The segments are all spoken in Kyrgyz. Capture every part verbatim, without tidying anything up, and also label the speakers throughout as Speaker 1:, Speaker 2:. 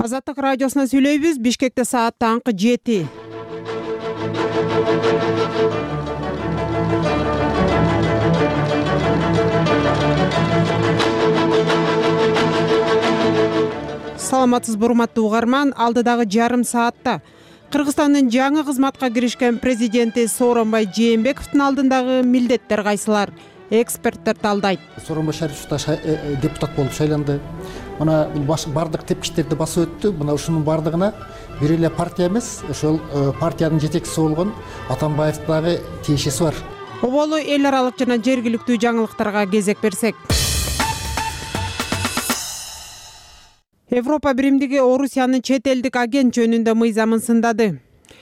Speaker 1: Азаттык радиосуна сүйлөйбүз. Бишкекте саат таңкы жети. Саламатсызбы урматтуу угарман, алдыдагы жарым саатта Кыргызстандын жаңы кызматка киришкен президенти Сооронбай Жээнбековдун алдындагы милдеттер кайсылар? Эксперттер талдайт.
Speaker 2: Сооронбай Шарипович депутат болуп шайланды. Мына бул бардык тепкичтерди басып өттү. Мына ушунун бардыгына бир эле партия эмес, ошол партиянын жетекчиси болгон Атамбаевдагы тиешеси бар.
Speaker 1: Оболу эл аралык жана жергиликтүү жаңылыктарга кезек берсек. Европа биримдиги Орусиянын чет элдик агент жөнүндө мыйзамын сындады.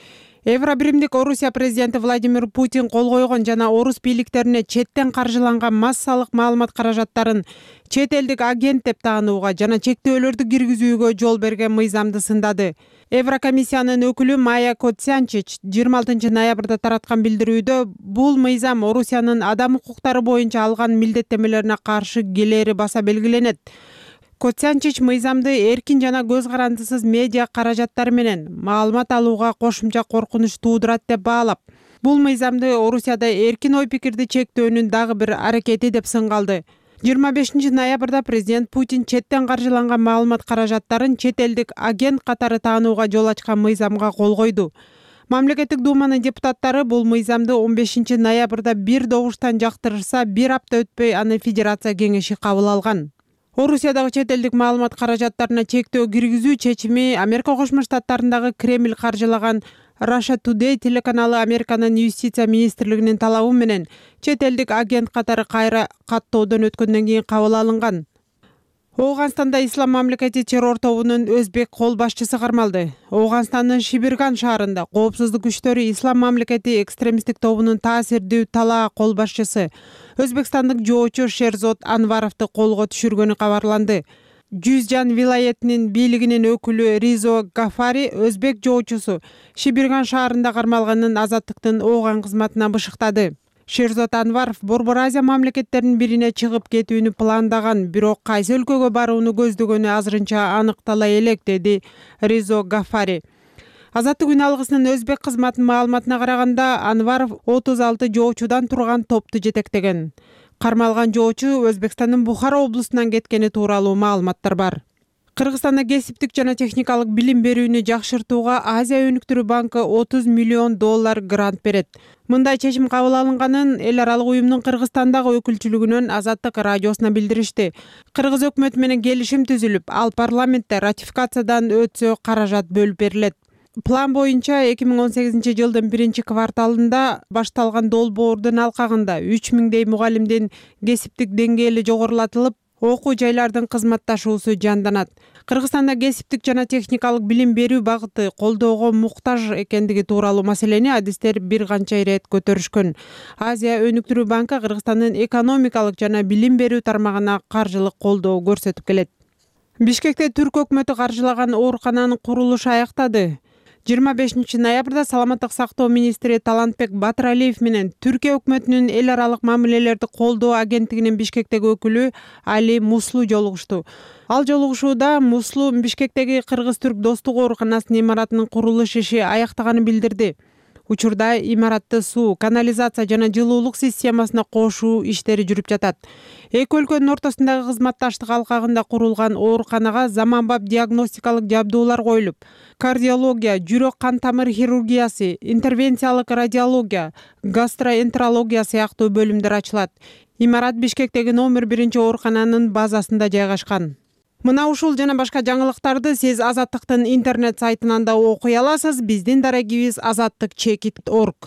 Speaker 1: Евро биримдик Орусия президенти Владимир Путин кол койгон жана орус бийликтерине четтен каржыланган массалык маалымат каражаттарын чет элдик агент деп таанууга жана чектөөлөрдү киргизүүгө жол берген мыйзамды сындады. Еврокомиссиянын өкүлү Майя Котсянчич жыйырма алтынчы ноябрда тараткан билдирүүдө бул мыйзам Орусиянын адам укуктары боюнча алган милдеттенмелерине каршы келери баса белгиленет. Котсянчич мыйзамды эркин жана көз карандысыз медиа каражаттары менен маалымат алууга кошумча коркунуч туудурат деп баалап, бул мыйзамды Орусияда эркин ой пикирди чектөөнүн дагы бир аракети деп сынгалды. жыйырма бешинчи ноябрда президент Путин четтен каржыланган маалымат каражаттарын чет элдик агент катары таанууга жол ачкан мыйзамга кол койду. Мамлекеттик думанын депутаттары бул мыйзамды он бешинчи ноябрда бир добуштан жактырышса, бир апта өтпөй аны Федерация кеңеши кабыл алган. Орусиядагы чет элдик маалымат каражаттарына чектөө киргизүү чечими Америка Кошмо Штаттарындагы Кремль каржылаган Russia Today телеканалы Американын юстиция министрлигинин талабы менен чет элдик агент катары кайра каттоодон өткөндөн кийин кабыл алынган. Ооганстанда Ислам мамлекети террор тобунун өзбек кол башчысы кармалды. Ооганстандын Шибирган шаарында коопсуздук күчтөрү Ислам мамлекети экстремисттик тобунун таасирдүү талаа кол башчысы өзбекстандык жоочу Шерзод Анваровду колго түшүргөнү кабарланды. Жүзжан вилаятынын бийлигинин өкүлү Ризо Гафари өзбек жоочусу Шибирган шаарында кармалганын Азаттыктын ооган кызматына бышыктады. Шерзод Анваров Борбор Азия мамлекеттеринин бирине чыгып кетүүнү пландаган, бирок кайсы өлкөгө барууну көздөгөнү азырынча аныктала элек, деди Ризо Гафари. Азаттык үн алгысынын өзбек кызматынын маалыматына караганда, Анваров отуз алты жоочудан турган топту жетектеген. Кармалган жоочу Өзбекстандын Бухара облусунан кеткени тууралуу маалыматтар бар. Кыргызстанда кесиптик жана техникалык билим берүүнү жакшыртууга Азия өнүктүрүү банкы отуз миллион доллар грант берет. Мындай чечим кабыл алынганын эл аралык уюмдун Кыргызстандагы өкүлчүлүгүнөн Азаттык радиосуна билдиришти. Кыргыз өкмөтү менен келишим түзүлүп, ал парламентте ратификациядан өтсө каражат бөлүп берилет. План боюнча эки миң он сегизинчи жылдын биринчи кварталында башталган долбоордун алкагында үч миңдей мугалимдин кесиптик деңгээли жогорулатылып, окуу жайлардын кызматташуусу жанданат. Кыргызстанда кесиптик жана техникалык билим берүү багыты колдоого муктаж экендиги тууралуу маселени адистер бир канча ирет көтөрүшкөн. Азия өнүктүрүү банкы Кыргызстандын экономикалык жана билим берүү тармагына каржылык колдоо көрсөтүп келет. Бишкекте Түрк өкмөтү каржылаган оорукананын курулушу аяктады. жыйырма бешинчи ноябрда саламаттык сактоо министри Талантбек Батыралиев менен Түркия өкмөтүнүн эл аралык мамилелерди колдоо агенттигинин Бишкектеги өкүлү Али Муслу жолугушту. Ал жолугушууда Муслу Бишкектеги Кыргыз-Түрк достук ооруканасынын имаратынын курулуш иши аяктаганын билдирди. Учурда имаратты суу, канализация жана жылуулук системасына кошуу иштери жүрүп жатат. Эки өлкөнүн ортосундагы кызматташтык алкагында курулган ооруканага заманбап диагностикалык жабдуулар коюлуп, кардиология, жүрөк кан тамыр хирургиясы, интервенциялык радиология, гастроэнтерология сыяктуу бөлүмдөр ачылат. Имарат Бишкектеги номер биринчи оорукананын базасында жайгашкан. Мына ушул жана башка жаңылыктарды сиз Азаттыктын интернет сайтынан да окуй аласыз. Биздин дарегибиз азаттык чекит точка орг.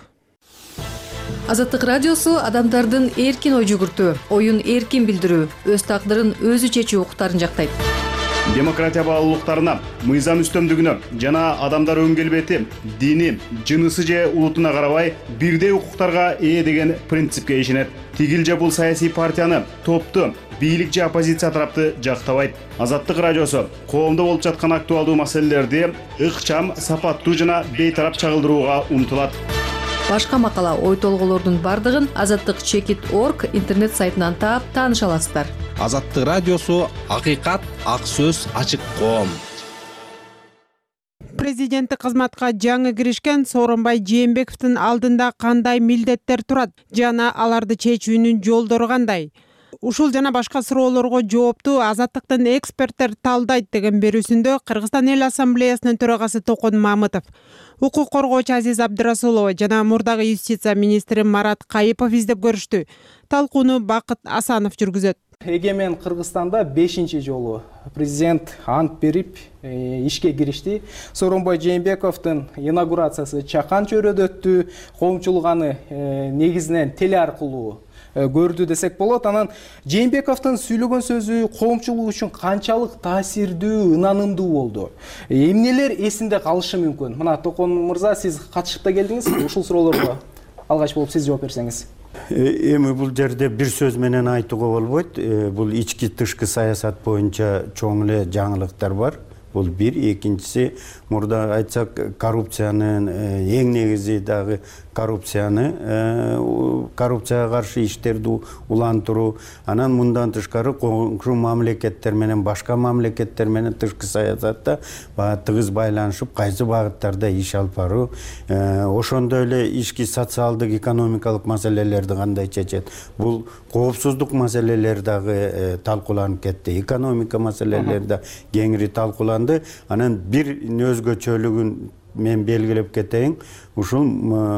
Speaker 3: Азаттык радиосу адамдардын эркин ой жүгүртүү, оюн эркин билдирүү, өз тагдырын өзү чечүү укуктарын жактайт.
Speaker 4: Демократия баалуулуктарына, мыйзам үстөмдүгүнө жана адамдар өн келбети, дини, жынысы же улутуна карабай бирдей укуктарга ээ деген принципке ишенет. Тигил же бул саясий партияны, топту, бийлик же оппозиция тарапты жактабайт. Азаттык радиосу коомдо болуп жаткан актуалдуу маселелерди ыкчам, сапаттуу жана бейтарап чагылдырууга умтулат.
Speaker 3: Башка макала, ой толголордун бардыгын азаттык чекит точка орг интернет сайтынан таап тааныша аласыздар.
Speaker 5: Азаттык радиосу акыйкат, ак сөз, ачык коом.
Speaker 1: Президенттик кызматка жаңы киришкен Сооронбай Жээнбековдун алдында кандай милдеттер турат жана аларды чечүүнүн жолдору кандай? Ушул жана башка суроолорго жоопту Азаттыктын эксперттер талдайт деген берүүсүндө Кыргызстан эл ассамблеясынын төрагасы Токон Мамытов, укук коргоочу Азиз Абдырасулова жана мурдагы юстиция министри Марат Кайыпов издеп көрүштү. Талкууну Бакыт Асанов жүргүзөт.
Speaker 5: Эгемен Кыргызстанда бешинчи жолу президент ант берип ишке киришти. Сооронбай Жээнбековдун инаугурациясы чакан чөйрөдө өттү. Коомчулук аны негизинен теле аркылуу көрдү десек болот. Анан Жээнбековдун сүйлөгөн сөзү коомчулук үчүн канчалык таасирдүү, ынанымдуу болду? Эмнелер эсинде калышы мүмкүн? Мына Токон мырза, сиз катышып да келдиңиз. Ушул суроолорго алгач болуп сиз жооп берсеңиз.
Speaker 6: Эми бул жерде бир сөз менен айтууга болбойт. Бул ички тышкы саясат боюнча чоң эле жаңылыктар бар. Бул бир, экинчиси мурда айтсак коррупциянын эң негизи дагы коррупцияны коррупцияга каршы иштерди улантыруу, анан мындан тышкары коңшу мамлекеттер менен башка мамлекеттер менен тышкы саясатта тыгыз байланышып кайсы багыттарда иш алып баруу, ошондой эле ички социалдык экономикалык маселелерди кандай чечет. Бул коопсуздук маселелери дагы талкууланып кетти, экономика маселелери да кеңири талкууланды. Анан бир өзгөчөлүгүн мен белгилеп кетейин. Ушул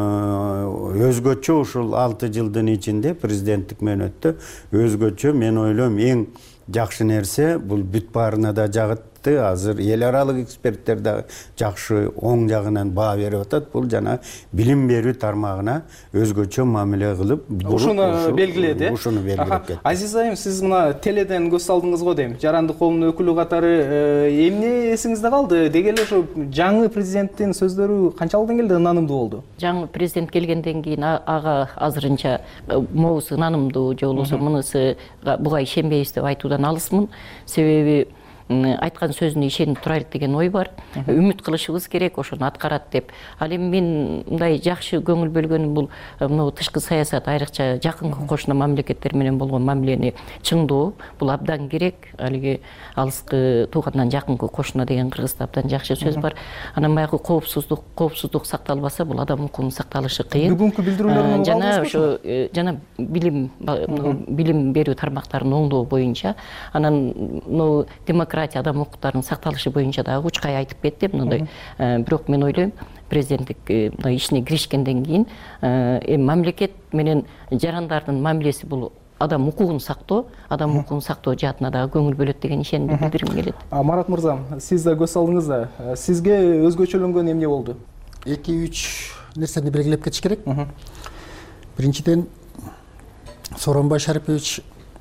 Speaker 6: өзгөчө ушул алты жылдын ичинде президенттик мөөнөттө өзгөчө мен ойлойм эң жакшы нерсе бул бүт баарына да жагат. Азыр эл аралык эксперттер да жакшы оң жагынан баа берип атат. Бул жана билим берүү тармагына өзгөчө мамиле кылып,
Speaker 5: ушуну белгиледи.
Speaker 6: Ушуну белгилеп кетти.
Speaker 5: Азиз айым, сиз мына теледен көз салдыңыз го дейм. Жарандык коомдун өкүлү катары эмне эсиңизде калды? Деги эле ушу жаңы президенттин сөздөрү канчалык деңгээлде ынанымдуу болду?
Speaker 7: Жаңы президент келгенден кийин ага азырынча могусу ынанымдуу же болбосо мынысы буга ишенбейбиз деп айтуудан алысмын. Себеби айткан сөзүнө ишенип турайлык деген ой бар. Үмүт кылышыбыз керек, ошону аткарат деп. Ал эми мен мындай жакшы көңүл бөлгөнүм бул мына тышкы саясат, айрыкча жакынкы кошуна мамлекеттер менен болгон мамилени чыңдоо. Бул абдан керек. Алиги алыскы туугандан жакынкы кошуна деген Кыргызда абдан жакшы сөз бар. Анан баягы коопсуздук, коопсуздук сакталбаса, бул адам укугунун сакталышы кыйын.
Speaker 5: Бүгүнкү билдирүүлөрүн
Speaker 7: жана ошо жана билим билим берүү тармактарын оңдоо боюнча, анан ну демократия, адам укуктарынын сакталышы боюнча дагы учкай айтып кетти. Мындай бирок мен ойлойм, президенттик мына ишине киришкенден кийин эми мамлекет менен жарандардын мамилеси бул адам укугун сактоо, адам укугун сактоо жаатына дагы көңүл бөлөт деген ишенимди билдиргим келет.
Speaker 5: Марат мырза, сиз да көз салдыңыз да. Сизге өзгөчөлөнгөн эмне болду?
Speaker 2: эки үч нерсени белгилеп кетиш керек. Биринчиден, Сооронбай Шарипович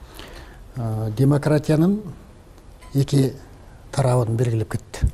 Speaker 2: демократиянын эки тарабын белгилеп кетти.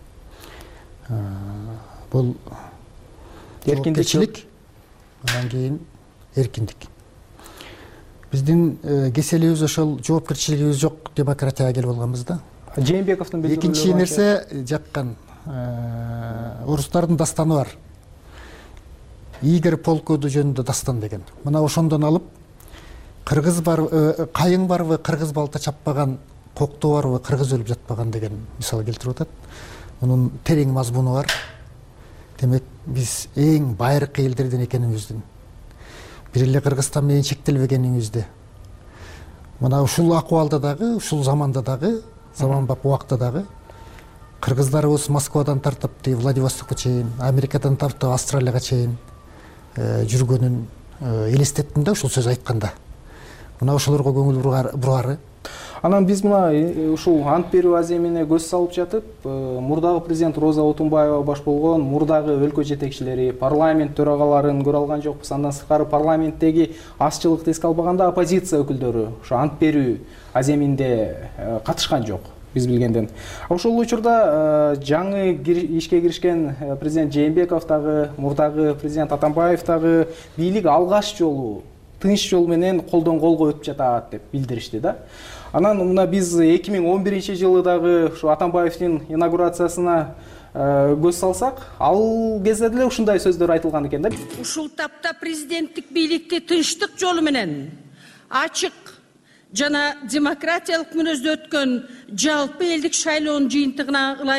Speaker 2: Бул эркиндик, андан кийин эркиндик. Биздин кеселибиз ошол жоопкерчилигибиз жок демократияга келип алганбыз да.
Speaker 5: Жээнбековдун билдирүүлөрү.
Speaker 2: Экинчи нерсе, жаккан орустардын дастаны бар. Игорь Полкоду жөнүндө дастан деген. Мына ошондон алып, кыргыз бар, кайың барбы, кыргыз балта чаппаган, коктоо барбы, кыргыз өлүп жатпаган деген мисал келтирип атат. Мунун терең мазмуну бар. Демек, биз эң байыркы элдерден экенибиздин, бир эле Кыргызстан менен чектелбегенибизди, мына ушул акыбалда дагы, ушул заманда дагы, заманбап убакта дагы кыргыздарыбыз Москвадан тартып Владивостокко чейин, Америкадан тартып Австралияга чейин жүргөнүн элестеттим да ушул сөз айтканда. Мына ошолорго көңүл бурары.
Speaker 5: Анан биз мына ушул ант берүү аземине көз салып жатып, мурдагы президент Роза Отунбаева баш болгон мурдагы өлкө жетекчилери, парламент төрагаларын көрө алган жокпуз. Андан сырткары парламенттеги азчылыкты эске албаганда оппозиция өкүлдөрү ошо ант берүү аземинде катышкан жок. Биз билгенден. Ошол учурда жаңы ишке киришкен президент Жээнбеков дагы, мурдагы президент Атамбаев дагы бийлик алгаш жолу тынч жол менен колдон колго өтүп жатат деп билдиришти да. Анан мына биз эки миң он биринчи жылы дагы ушу Атамбаевдин инаугурациясына көз салсак, ал кезде деле ушундай сөздөр айтылган экен да.
Speaker 8: Ушул тапта президенттик бийликти тынчтык жолу менен ачык жана демократиялык мүнөздө өткөн жалпы элдик шайлоонун жыйынтыгына ылайык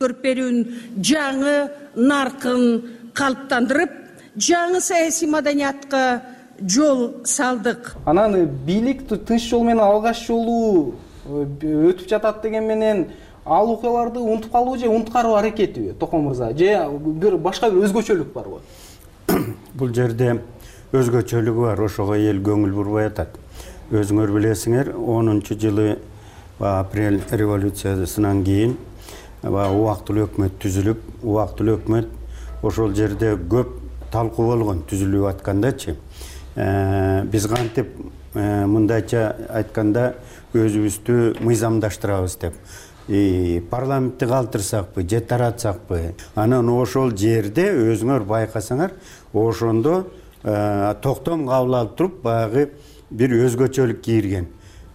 Speaker 8: көрперүүн жаңы наркын калыптандырып, жаңы саясий маданиятка жол салдык.
Speaker 5: Анан бийлик тынч жол менен алгач жолу өтүп жатат деген менен ал окуяларды унутуп калуу же унуткаруу аракетиби, Токон мырза, же бир башка бир өзгөчөлүк барбы?
Speaker 6: Бул жерде өзгөчөлүгү бар, ошого эл көңүл бурбай атат. Өзүңөр билесиңер, онунчу жылы апрель революциясынан кийин убактылуу өкмөт түзүлүп, убактылуу өкмөт ошол жерде көп талкуу болгон түзүлүп аткандачы. Биз кантип мындайча айтканда өзүбүздү мыйзамдаштырабыз деп. Парламентти калтырсакпы, же таратсакпы, анан ошол жерде өзүңөр байкасаңар, ошондо токтом кабыл алып туруп, баягы бир өзгөчөлүк кийирген.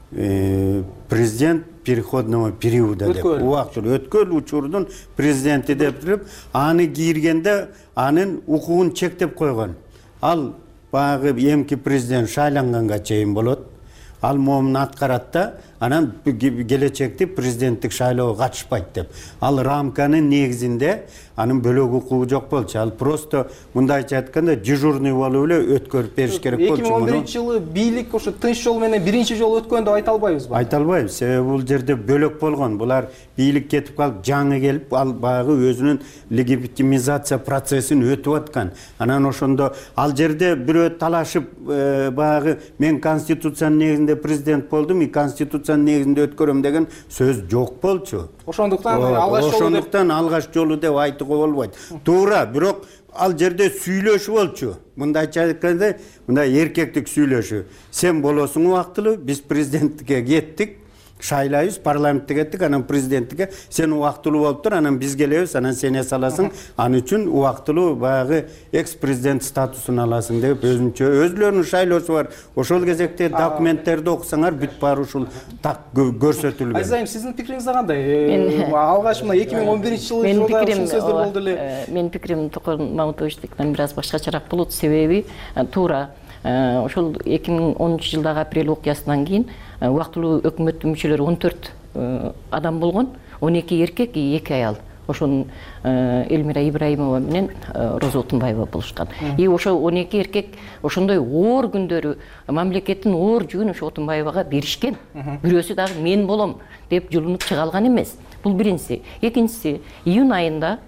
Speaker 6: Президент переходного периода деп, убактылуу өткөн учурдун президенти деп туруп, аны кийиргенде анын укугун чектеп койгон. Ал баягы эмки президент шайланганга чейин болот. Ал момун аткарат да, анан келечекте президенттик шайлоого катышпайт деп. Ал рамканын негизинде анын бөлөк укугу жок болчу. Ал просто мындайча айтканда дежурный болуп эле өткөрүп бериш керек болчу.
Speaker 5: эки миң он биринчи жылы бийлик ошо тынч жол менен биринчи жолу өткөн деп айта албайбызбы?
Speaker 6: Айта албайбыз. Себеби бул жерде бөлөк болгон. Булар бийлик кетип калып, жаңы келип, ал баягы өзүнүн легитимизация процессин өтүп аткан. Анан ошондо ал жерде бирөө талашып, баягы мен конституциянын негизинде президент болдум, и конституциянын негизинде өткөрөм деген сөз жок болчу.
Speaker 5: Ошондуктан алгач жолу деп
Speaker 6: Ошондуктан алгач жолу деп айтууга болбойт. Туура, бирок ал жерде сүйлөшүү болчу. Мындайча айтканда, мындай эркектик сүйлөшүү. Сен болосуң убактылуу, биз президенттикке кеттик, шайлайбыз, парламентке кеттик, анан президенттикке сен убактылуу болуп тур, анан биз келебиз, анан сен эс аласың, аны үчүн убактылуу баягы экс-президент статусун аласың деп өзүнчө өзүлөрүнүн шайлоосу бар. Ошол кезекте документтерди окусаңар бүт баары ушул так көрсөтүлгөн.
Speaker 5: Айзайым, сиздин пикириңиз кандай? Алгач мына эки миң он биринчи жылы жылда ушул сөздөр болду эле.
Speaker 7: Менин пикирим Токон Мамытовичтикинен бир аз башкачараак болот. Себеби туура ошол эки миң онунчу жылдагы апрель окуясынан кийин убактылуу өкмөттүн мүчөлөрү он төрт адам болгон, он эки эркек, эки аял. Ошонун Элмира Ибраимова менен Роза Отунбаева болушкан. И ошо он эки эркек ошондой оор күндөрү мамлекеттин оор жүгүн ошо Отунбаевага беришкен. Бирөөсү дагы мен болом деп жылынып чыга алган эмес. Бул биринчиси. Экинчиси, июнь айында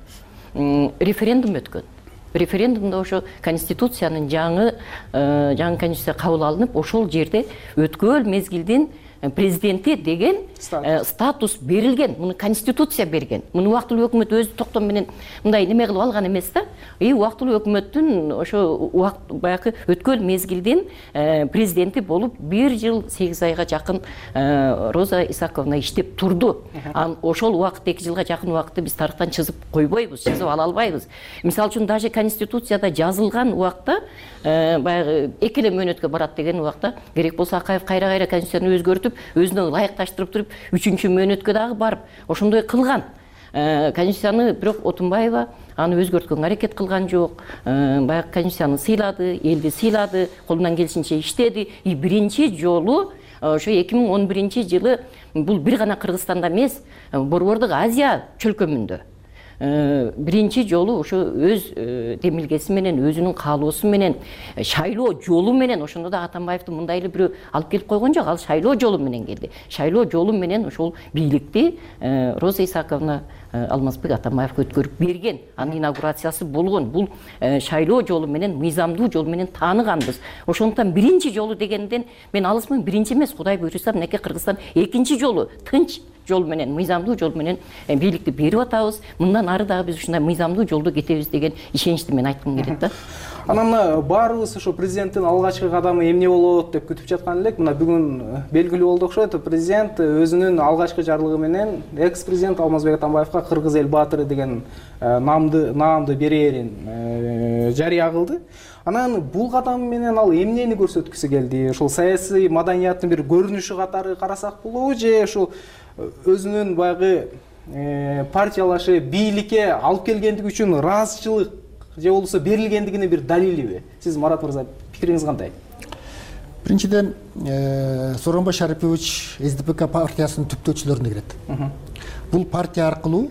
Speaker 7: референдум өткөн. Референдумда ошо конституциянын жаңы жаңы конституция кабыл алынып, ошол жерде өткөл мезгилдин президенти деген статус берилген. Муну конституция берген. Муну убактылуу өкмөт өзү токтом менен мындай неме кылып алган эмес да. И убактылуу өкмөттүн ошо убакт баягы өткөл мезгилдин президенти болуп бир жыл сегиз айга жакын Роза Исаковна иштеп турду. Ошол убакыт эки жылга жакын убакытты биз тарыхтан чызып койбойбуз, чызып ала албайбыз. Мисалы үчүн даже конституцияда жазылган убакта баягы эки эле мөөнөткө барат деген убакта керек болсо Акаев кайра-кайра конституцияны өзгөртүп, өзүнө ылайыкташтырып туруп, үчүнчү мөөнөткө дагы барып, ошондой кылган. Конституцияны бирок Отунбаева аны өзгөрткөнгө аракет кылган жок. Баягы конституцияны сыйлады, элди сыйлады, колунан келишинче иштеди. И биринчи жолу ошо эки миң он биринчи жылы бул бир гана Кыргызстанда эмес, Борбордук Азия чөлкөмүндө биринчи жолу ошо өз демилгеси менен, өзүнүн каалоосу менен, шайлоо жолу менен, ошондо да Атамбаевди мындай эле бирөө алып келип койгон жок, ал шайлоо жолу менен келди. Шайлоо жолу менен ошол бийликти Роза Исаковна Алмазбек Атамбаевге өткөрүп берген. Анын инаугурациясы болгон. Бул шайлоо жолу менен, мыйзамдуу жол менен тааныганбыз. Ошондуктан биринчи жолу дегенден мен алысмын, биринчи эмес, Кудай буйруса, мынакей Кыргызстан экинчи жолу тынч жол менен, мыйзамдуу жол менен бийликти берип атабыз. Мындан ары дагы биз ушундай мыйзамдуу жолдо кетебиз деген ишеничти мен айткым келет да.
Speaker 5: Анан баарыбыз ошо президенттин алгачкы кадамы эмне болот деп күтүп жаткан элек. Мына бүгүн белгилүү болду окшойт. Президент өзүнүн алгачкы жарлыгы менен экс-президент Алмазбек Атамбаевга Кыргыз эл баатыры деген наамды наамды берээрин жарыя кылды. Анан бул кадам менен ал эмнени көрсөткүсү келди? Ошол саясий маданияттын бир көрүнүшү катары карасак болобу, же ошол өзүнүн баягы партиялашы бийликке алып келгендиги үчүн ыраазычылык же болбосо берилгендигине бир далилиби? Сиз, Марат мырза, пикириңиз кандай?
Speaker 2: Биринчиден, Сооронбай Шарипович эс де пэ ка партиясынын түптөөчүлөрүнө кирет. Бул партия аркылуу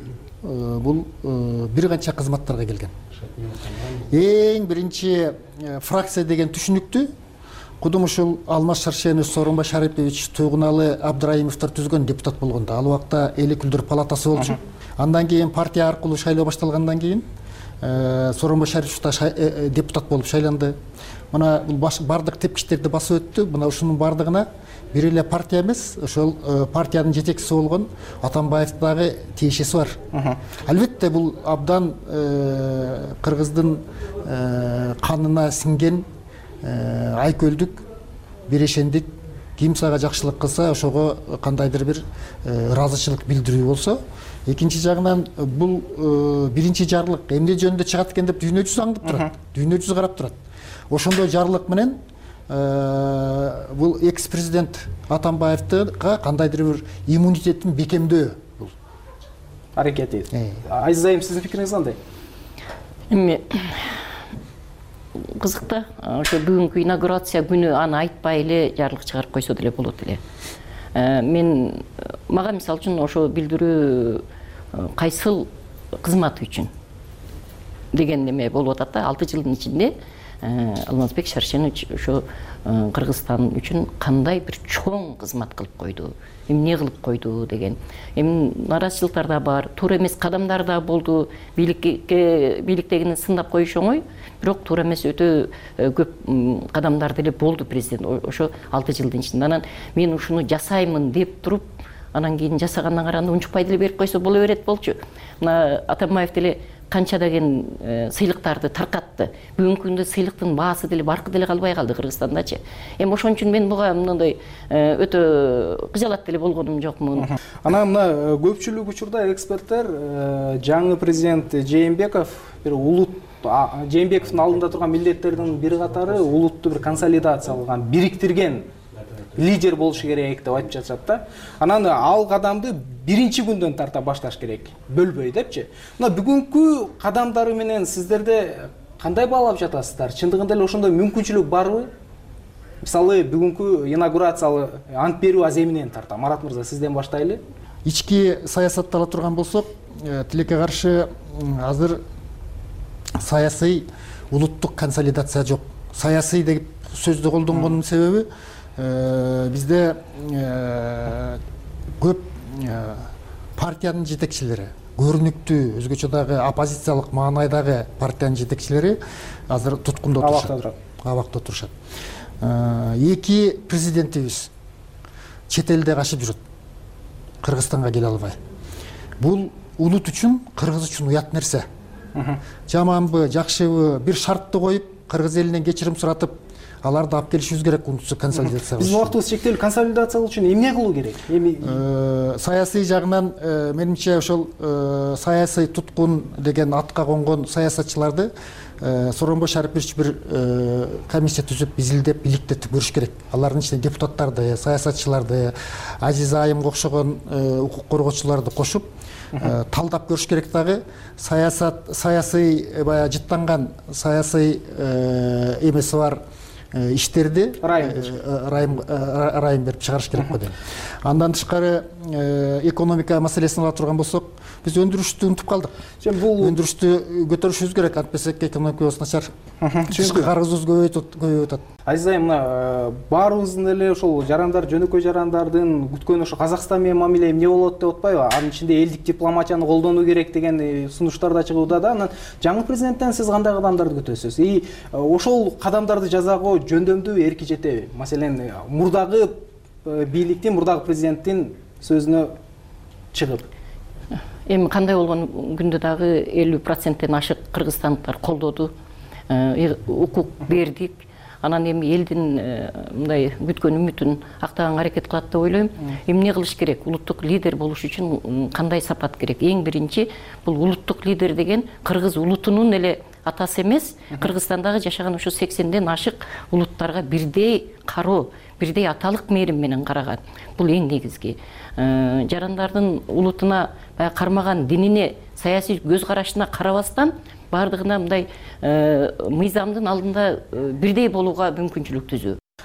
Speaker 2: бул бир канча кызматтарга келген. Эң биринчи фракция деген түшүнүктү кудум ушул Алмаз Шаршенов, Сооронбай Шарипович, Туйгуналы Абдыраимовдор түзгөн депутат болгондо. Ал убакта эл өкүлдөр палатасы болчу. Андан кийин партия аркылуу шайлоо башталгандан кийин Сооронбай Шарипович да депутат болуп шайланды. Мына бул бардык тепкичтерди басып өттү. Мына ушунун бардыгына бир эле партия эмес, ошол партиянын жетекчиси болгон Атамбаевдин дагы тиешеси бар. Албетте бул абдан кыргыздын канына сиңген айкөлдүк, бирешендик, ким сага жакшылык кылса, ошого кандайдыр бир ыраазычылык билдирүү болсо, экинчи жагынан бул биринчи жарлык эмне жөнүндө чыгат экен деп дүйнө жүзү аңдып турат, дүйнө жүзү карап турат. Ошондой жарлык менен бул экс президент Атамбаевга кандайдыр бир иммунитеттин бекемдөө бул
Speaker 5: аракети. Азиз айым, сиздин пикириңиз кандай?
Speaker 7: Эми кызык да, ошо бүгүнкү инаугурация күнү аны айтпай эле жарлык чыгарып койсо деле болот эле. Мен мага мисалы үчүн ошо билдирүү кайсыл кызматы үчүн деген неме болуп атат да. алты жылдын ичинде Алмазбек Шаршенович ошо Кыргызстан үчүн кандай бир чоң кызмат кылып койду, эмне кылып койду деген. Эми наразычылыктар да бар, туура эмес кадамдар да болду. Бийликке бийликтегини сындап коюш оңой, бирок туура эмес өтө көп кадамдар деле болду президент ошо алты жылдын ичинде. Анан мен ушуну жасаймын деп туруп, анан кийин жасагандан караганда унчукпай деле берип койсо боло берет болчу. Мына Атамбаев деле канча деген сыйлыктарды таркатты. Бүгүнкү күндө сыйлыктын баасы деле баркы деле калбай калды Кыргызстандачы. Эми ошон үчүн мен буга мындай өтө кыжалат деле болгонум жокмун.
Speaker 5: Анан мына көпчүлүк учурда эксперттер жаңы президент Жээнбеков бир улут Жээнбековдун алдында турган милдеттердин бир катары улутту бир консолидациялаган, бириктирген лидер болуш керек деп айтып жатышат да. Анан ал кадамды биринчи күндөн тарта башташ керек, бөлбөй депчи. Мына бүгүнкү кадамдары менен сиздерде кандай баалап жатасыздар? Чындыгында эле ошондой мүмкүнчүлүк барбы? Мисалы бүгүнкү инаугурациялы ант берүү аземинен тарта. Марат мырза, сизден баштайлы.
Speaker 2: Ички саясатты ала турган болсок, тилекке каршы азыр саясий улуттук консолидация жок. Саясий деп сөздү колдонгонун себеби бизде көп партиянын жетекчилери, көрүнүктүү, өзгөчө дагы оппозициялык маанайдагы партиянын жетекчилери азыр туткунда отурушат. Абакта отурушат. Эки президентибиз чет элде качып жүрөт. Кыргызстанга келе албай. Бул улут үчүн, кыргыз үчүн уят нерсе. Жаманбы, жакшыбы, бир шартты коюп, кыргыз элинен кечирим суратып, аларды алып келишибиз керек улуттук консолидация.
Speaker 5: Биздин убактыбыз чектелүү, консолидация үчүн эмне кылуу керек? Эми
Speaker 2: саясий жагынан менимче ошол саясий туткун деген атка конгон саясатчыларды Сооронбой Шарипович бир комиссия түзүп, изилдеп, иликтетип көрүш керек. Алардын ичинде депутаттарды, саясатчыларды, Азиз айымга окшогон укук коргоочуларды кошуп, талдап көрүш керек дагы. Саясат, саясий баягы жыттанган саясий эмеси бар иштерди райым райым берип чыгарыш керек го дейм. Андан тышкары экономика маселесин ала турган болсок, биз өндүрүштү унутуп калдык. Бул өндүрүштү көтөрүшүбүз керек, антпесек экономикабыз начар. Тышкы карызыбыз көбөйүп атат.
Speaker 5: Азиз айым, мына баарыбыздын эле ошол жарандар, жөнөкөй жарандардын күткөнү ошо Казакстан менен мамиле эмне болот деп атпайбы? Анын ичинде элдик дипломатияны колдонуу керек деген сунуштар да чыгууда да. Анан жаңы президенттен сиз кандай кадамдарды күтөсүз? И ошол кадамдарды жасоого жөндөмдүү эрки жетеби? Маселен, мурдагы бийликтин, мурдагы президенттин сөзүнө чыгып.
Speaker 7: Эми кандай болгон күндө дагы элүү проценттен ашык кыргызстандыктар колдоду, укук бердик. Анан эми элдин мындай күткөн үмүтүн актаганга аракет кылат деп ойлойм. Эмне кылыш керек? Улуттук лидер болуш үчүн кандай сапат керек? Эң биринчи бул улуттук лидер деген кыргыз улутунун эле атасы эмес, Кыргызстандагы жашаган ушу сексенден ашык улуттарга бирдей кароо, бирдей аталык мээрим менен караган. Бул эң негизги. Жарандардын улутуна кармаган динине, саясий көз карашына карабастан бардыгына мындай мыйзамдын алдында бирдей болууга мүмкүнчүлүк түзүү.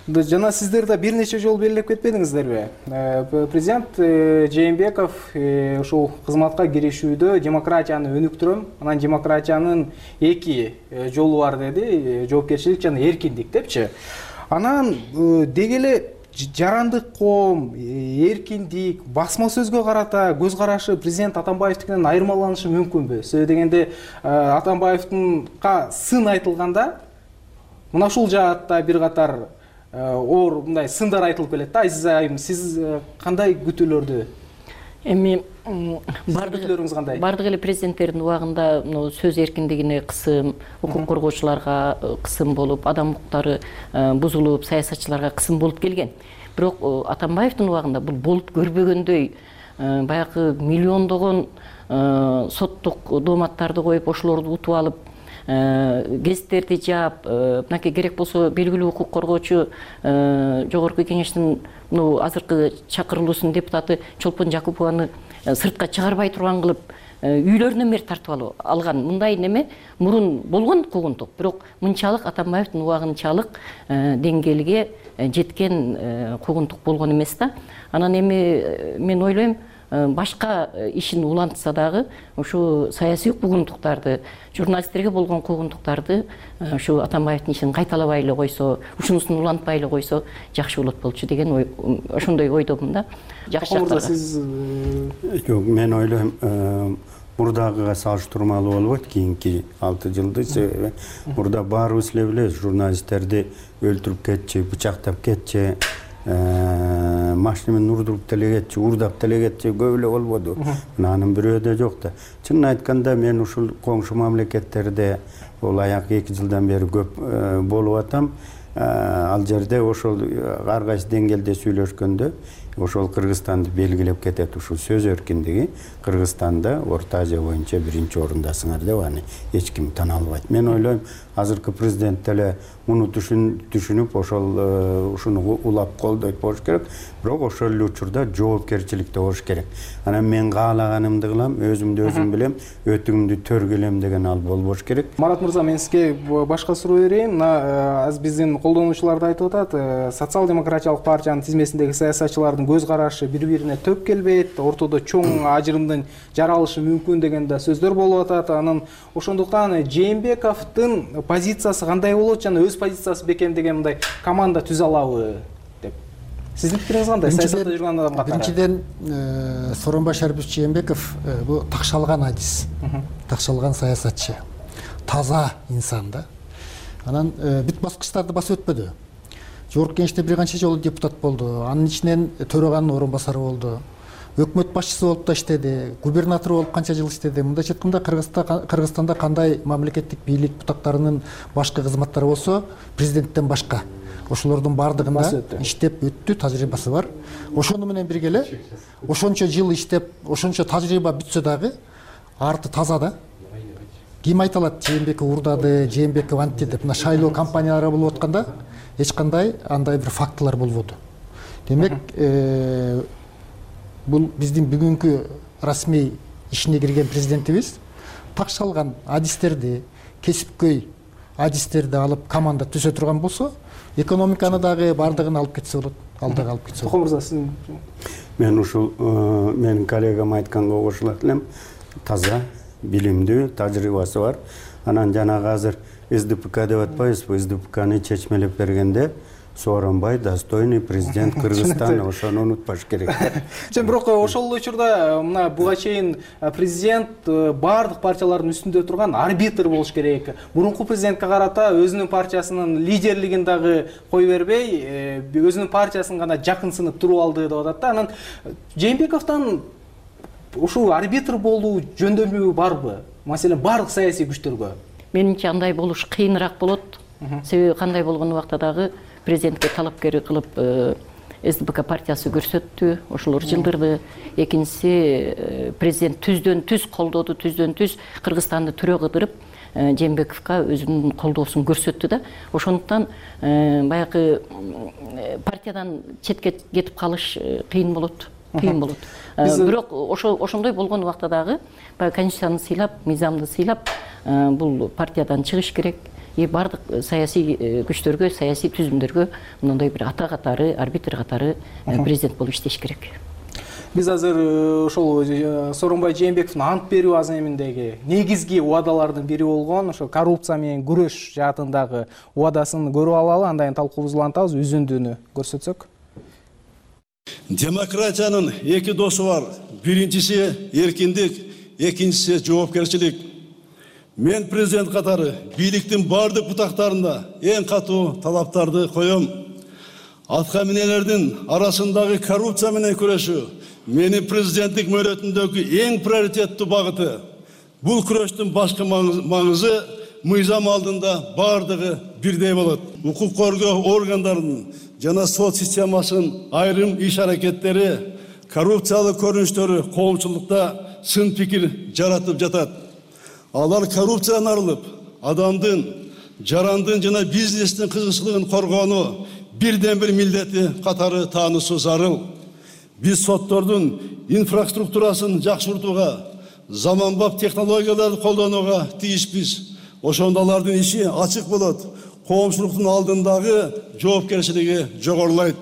Speaker 5: жана сиздер да бир нече жолу белгилеп кетпедиңиздерби? Президент Жээнбеков ушул кызматка киришүүдө демократияны өнүктүрөм, анан демократиянын эки жолу бар деди, жоопкерчилик жана эркиндик депчи. Анан деги эле жарандык коом, эркиндик, басма сөзгө карата көз карашы президент Атамбаевдикинен айырмаланышы мүмкүнбү? Себеби дегенде Атамбаевдинка сын айтылганда мына ушул жаатта бир катар оор мындай сындар айтылып келет да. Азиз айым, сиз кандай күтүүлөрдү?
Speaker 7: Эми
Speaker 5: бардыгыларыңыз кандай?
Speaker 7: Бардык эле президенттердин убагында сөз эркиндигине кысым, укук коргоочуларга кысым болуп, адам укуктары бузулуп, саясатчыларга кысым болуп келген. Бирок Атамбаевдин убагында бул болуп көрбөгөндөй баягы миллиондогон соттук дооматтарды коюп, ошолорду утуп алып, гезиттерди жаап, мынакей керек болсо белгилүү укук коргоочу жогорку кеңештин азыркы чакырылуусунун депутаты Чолпон Жакупованы сыртка чыгарбай турган кылып, үйлөрүнөн бери тартып алган. Мындай неме мурун болгон куугунтук, бирок мынчалык Атамбаевдин убагынчалык деңгээлге жеткен куугунтук болгон эмес да. Анан эми мен ойлойм, башка ишин улантса дагы ушу саясий куугунтуктарды, журналисттерге болгон куугунтуктарды ушу Атамбаевдин ишин кайталабай эле койсо, ушунусун улантпай эле койсо жакшы болот болчу деген ой, ошондой ойдомун да. Жакшы жактарга.
Speaker 5: Сиз
Speaker 6: Жок, мен ойлойм, мурдагыга салыштырмалуу болбойт кийинки алты жылды. Себеби мурда баарыбыз эле билебиз, журналисттерди өлтүрүп кетчи, бычактап кетчи, машина менен урдуруп делегетчи, урдап делегетчи көп эле болбоду. Анын бирөө да жок да. Чынын айтканда мен ушул коңшу мамлекеттерде бул аяк эки жылдан бери көп болуп атам. Ал жерде ошол ар кайсы деңгээлде сүйлөшкөндө ошол Кыргызстанды белгилеп кетет. Ушул сөз эркиндиги Кыргызстанда Орто Азия боюнча биринчи орундасыңар деп аны эч ким тана албайт. Мен ойлойм, азыркы президент деле муну түшүнүп, ошол ушуну улап колдойт болуш керек. Бирок ошол эле учурда жоопкерчиликте болуш керек. Анан мен каалаганымды кылам, өзүмдү өзүм билем, өтүгүмдү төргөлөм деген ал болбош керек.
Speaker 5: Марат мырза, мен сизге башка суроо берейин. Мына аз биздин колдонуучулар да айтып атат, социал-демократиялык партиянын тизмесиндеги саясатчылардын көз карашы бири-бирине төп келбейт, ортодо чоң ажырымдын жаралышы мүмкүн деген да сөздөр болуп атат. Анан ошондуктан Жээнбековдун позициясы кандай болот жана өз позициясы бекемдеген мындай команда түзө алабы деп. Сиздин пикириңиз кандай? Саясатта жүргөн адам катары.
Speaker 2: Биринчиден, Сооронбай Шарипович Жээнбеков бул такшалган адис, такшалган саясатчы, таза инсан да. Анан бүт баскычтарды басып өтпөдү. Жогорку кеңеште бир канча жолу депутат болду. Анын ичинен төраганын орун басары болду. Өкмөт башчысы болуп да иштеди, губернатор болуп канча жыл иштеди. Мындайча айтканда Кыргызстанда кандай мамлекеттик бийлик бутактарынын башкы кызматтары болсо, президенттен башка ошолордун бардыгында иштеп өттү, тажрыйбасы бар. Ошону менен бирге эле ошончо жыл иштеп, ошончо тажрыйба бүтсө дагы арты таза да. Ким айта алат Жээнбеков урдады, Жээнбеков антти деп? Мына шайлоо кампаниялары болуп атканда эч кандай андай бир фактылар болбоду. Демек, бул биздин бүгүнкү расмий ишине кирген президентибиз такшалган адистерди, кесипкөй адистерди алып команда түзө турган болсо, экономиканы дагы бардыгын алып кетсе болот, алдыга алып кетсе болот.
Speaker 5: Током мырза, сиз
Speaker 6: мен ушул менин коллегам айтканга кошулат элем. Таза, билимдүү, тажрыйбасы бар. Анан жанагы азыр СДПК деп атпайбызбы? СДПКны чечмелеп бергенде Сооронбай достойный президент Кыргызстана, ошону унутпаш керек.
Speaker 5: Жөн бирок ошол учурда мына буга чейин президент бардык партиялардын үстүндө турган арбитр болуш керек. Мурунку президентке карата өзүнүн партиясынын лидерлигин дагы кой бербей, өзүнүн партиясын гана жакынсынып туруп алды деп атат да. Анан Жээнбековдон ушул арбитр болуу жөндөмү барбы? Маселен, бардык саясий күчтөргө.
Speaker 7: Менимче андай болуш кыйыныраак болот. Себеби кандай болгон убакта дагы президентке талапкер кылып СДПК партиясы көрсөттү, ошолор жылдырды. Экинчиси, президент түздөн түз колдоду, түздөн түз Кыргызстанды түрө кыдырып, Жээнбековго өзүнүн колдоосун көрсөттү да. Ошондуктан баягы партиядан четке кетип калыш кыйын болот. Кыйын болот. Бирок ошондой болгон убакта дагы конституцияны сыйлап, мыйзамды сыйлап, бул партиядан чыгыш керек. и бардык саясий күчтөргө, саясий түзүмдөргө мындай бир ата катары, арбитр катары президент болуп иштеш керек.
Speaker 5: Биз азыр ошол Сооронбай Жээнбековдун ант берүү аземиндеги негизги убадалардын бири болгон ошо коррупция менен күрөш жаатындагы убадасын көрүп алалы, андан талкуубузду улантабыз, үзүндүнү көрсөтсөк.
Speaker 9: Демократиянын эки досу бар. Биринчиси эркиндик, экинчиси жоопкерчилик. Мен президент катары бийликтин бардык бутактарында эң катуу талаптарды коем. Атка минелердин арасындагы коррупция менен күрөшүү менин президенттик мөөнөтүмдөгү эң приоритеттүү багыты. Бул күрөштүн башкы маңызы мыйзам алдында бардыгы бирдей болот. Укук коргоо органдарынын жана сот системасынын айрым иш аракеттери, коррупциялык көрүнүштөрү коомчулукта сын пикир жаратып жатат. Алар коррупциядан арылып, адамдын, жарандын жана бизнестин кызыкчылыгын коргоону бирден бир милдети катары таанысуу зарыл. Биз соттордун инфраструктурасын жакшыртууга, заманбап технологияларды колдонууга тийишпиз. Ошондо алардын иши ачык болот. Коомчулуктун алдындагы жоопкерчилиги жогорулайт.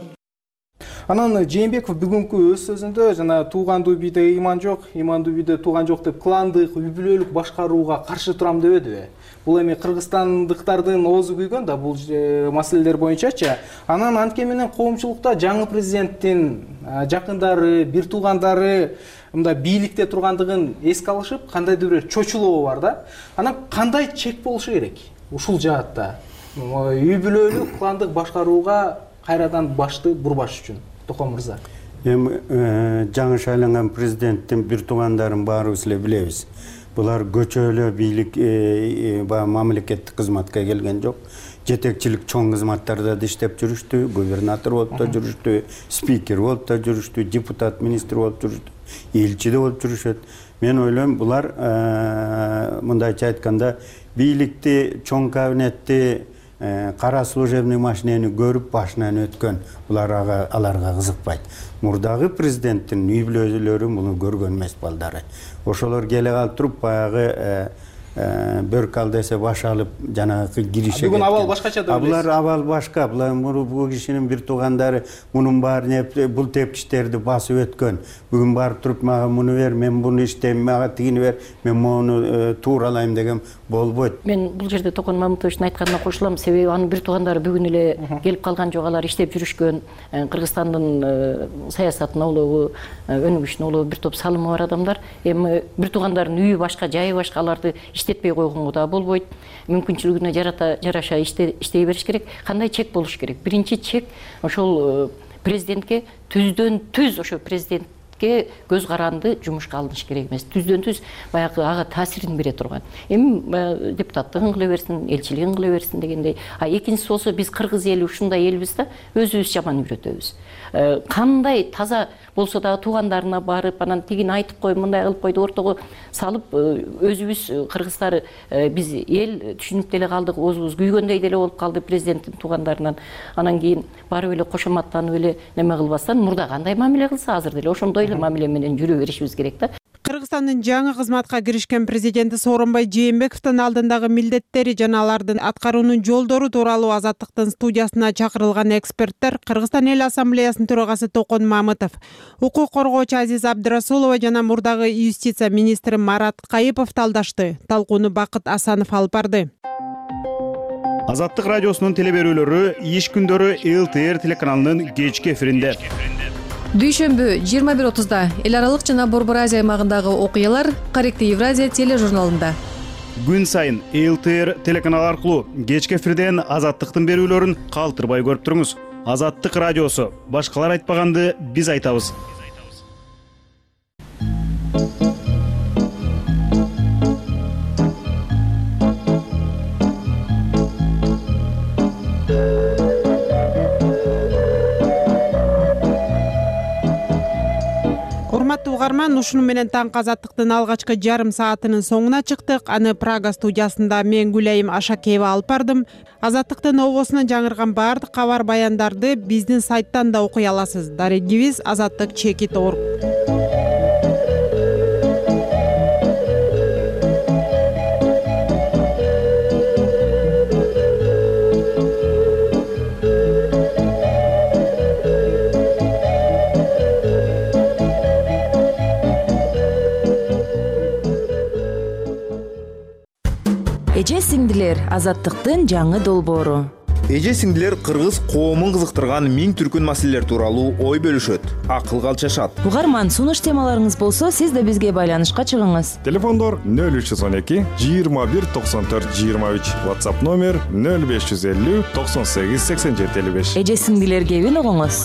Speaker 5: Анан Жээнбеков бүгүнкү өз сөзүндө жана туугандуу бийде ыйман жок, ыймандуу бийде тууган жок деп кландык, үй бүлөлүк башкарууга каршы турам дебедиби? Бул эми кыргызстандыктардын оозу күйгөн да бул маселелер боюнчачы. Анан антке менен коомчулукта жаңы президенттин жакындары, бир туугандары мындай бийликте тургандыгын эске алышып, кандайдыр бир чочулоо бар да. Анан кандай чек болушу керек ушул жаатта? Үй бүлөлүк кландык башкарууга кайрадан башты бурбаш үчүн. Токон мырза.
Speaker 6: Эми жаңы шайланган президенттин бир туугандарын баарыбыз эле билебиз. Булар көчөлө бийлик мамлекеттик кызматка келген жок. Жетекчилик чоң кызматтарда да иштеп жүрүштү, губернатор болуп да жүрүштү, спикер болуп да жүрүштү, депутат, министр болуп жүрүштү, элчи да болуп жүрүшөт. Мен ойлойм, булар мындайча айтканда бийликти, чоң кабинетти, кара служебный машинени көрүп башынан өткөн. Булар аларга кызыкпайт. Мурдагы президенттин үй бүлөлөрү муну көргөн эмес балдары. Ошолор келе калып туруп баягы бөрк ал десе баш алып жанагы киришет.
Speaker 5: Бүгүн абал башкача да.
Speaker 6: Булар абал башка. Булар бул кишинин бир туугандары мунун баарын бул тепкичтерди басып өткөн. Бүгүн барып туруп мага муну бер, мен буну иштейм, мага тигини бер, мен мону тууралайм деген болбойт.
Speaker 7: Мен бул жерде Токон Мамытовичтин айтканына кошулам. Себеби анын бир туугандары бүгүн эле келип калган жок, алар иштеп жүрүшкөн. Кыргызстандын саясатын улуу, өнүгүшүнө улуу бир топ салымы бар адамдар. Эми бир туугандардын үйү башка, жайы башка, аларды иштетпей койгонго да болбойт. Мүмкүнчүлүгүнө жарата жараша иштей бериш керек. Кандай чек болуш керек? Биринчи чек ошол президентке түздөн түз ошо президентке көз каранды жумушка алыныш керек эмес. Түздөн түз баягы ага таасирин бере турган. Эми депутаттыгын кыла берсин, элчилигин кыла берсин дегендей. А экинчиси болсо биз кыргыз эли ушундай элбиз да, өзүбүз жаман үйрөтөбүз. Кандай таза болсо да туугандарына барып, анан тигини айтып кой, мындай кылып койду, ортого салып, өзүбүз кыргыздар биз эл түшүнүп деле калдык, оозубуз күйгөндөй деле болуп калды президенттин туугандарынан. Анан кийин барып эле кошоматтанып эле неме кылбастан мурда кандай мамиле кылса азыр деле ошондой эле мамиле менен жүрө беришибиз керек да.
Speaker 1: Кыргызстандын жаңы кызматка киришкен президенти Сооронбай Жээнбековдун алдындагы милдеттери жана алардын аткаруунун жолдору тууралуу Азаттыктын студиясына чакырылган эксперттер Кыргызстан эл ассамблеясынын төрагасы Токон Мамытов, укук коргоочу Азиз Абдрасулова жана мурдагы юстиция министри Марат Кайыпов талдашты. Талкууну Бакыт Асанов алып барды.
Speaker 4: Азаттык радиосунун телеберүүлөрү иш күндөрү эл тэ эр телеканалынын кечки эфиринде.
Speaker 3: Дүйшөмбү жыйырма бир отузда эл аралык жана Борбор Азия аймагындагы окуялар Корректив Евразия тележурналында.
Speaker 4: Күн сайын эл тэ эр телеканалы аркылуу кечки эфирден Азаттыктын берүүлөрүн калтырбай көрүп туруңуз. Азаттык радиосу. Башкалар айтпаганды биз айтабыз.
Speaker 1: Урматтуу угарман, ушуну менен таңкы Азаттыктын алгачкы жарым саатынын соңуна чыктык. Аны Прага студиясында мен Гүлайым Ашакеева алып бардым. Азаттыктын обосунан жаңырган баардык кабар баяндарды биздин сайттан да окуй аласыз. Дарегибиз азаттык чекит точка орг.
Speaker 10: Эже сиңдилер азаттыктын жаңы долбоору.
Speaker 11: Эже сиңдилер кыргыз коомун кызыктырган миң түркүн маселелер тууралуу ой бөлүшөт, акылга алчашат.
Speaker 10: Угарман, сунуш темаларыңыз болсо, сиз да бизге байланышка чыгыңыз.
Speaker 12: Телефондор нөл үч жүз он эки жыйырма бир токсон төрт жыйырма үч, WhatsApp номер нөл беш жүз элүү токсон сегиз сексен жети элүү беш.
Speaker 10: Эже сиңдилер кебин угуңуз.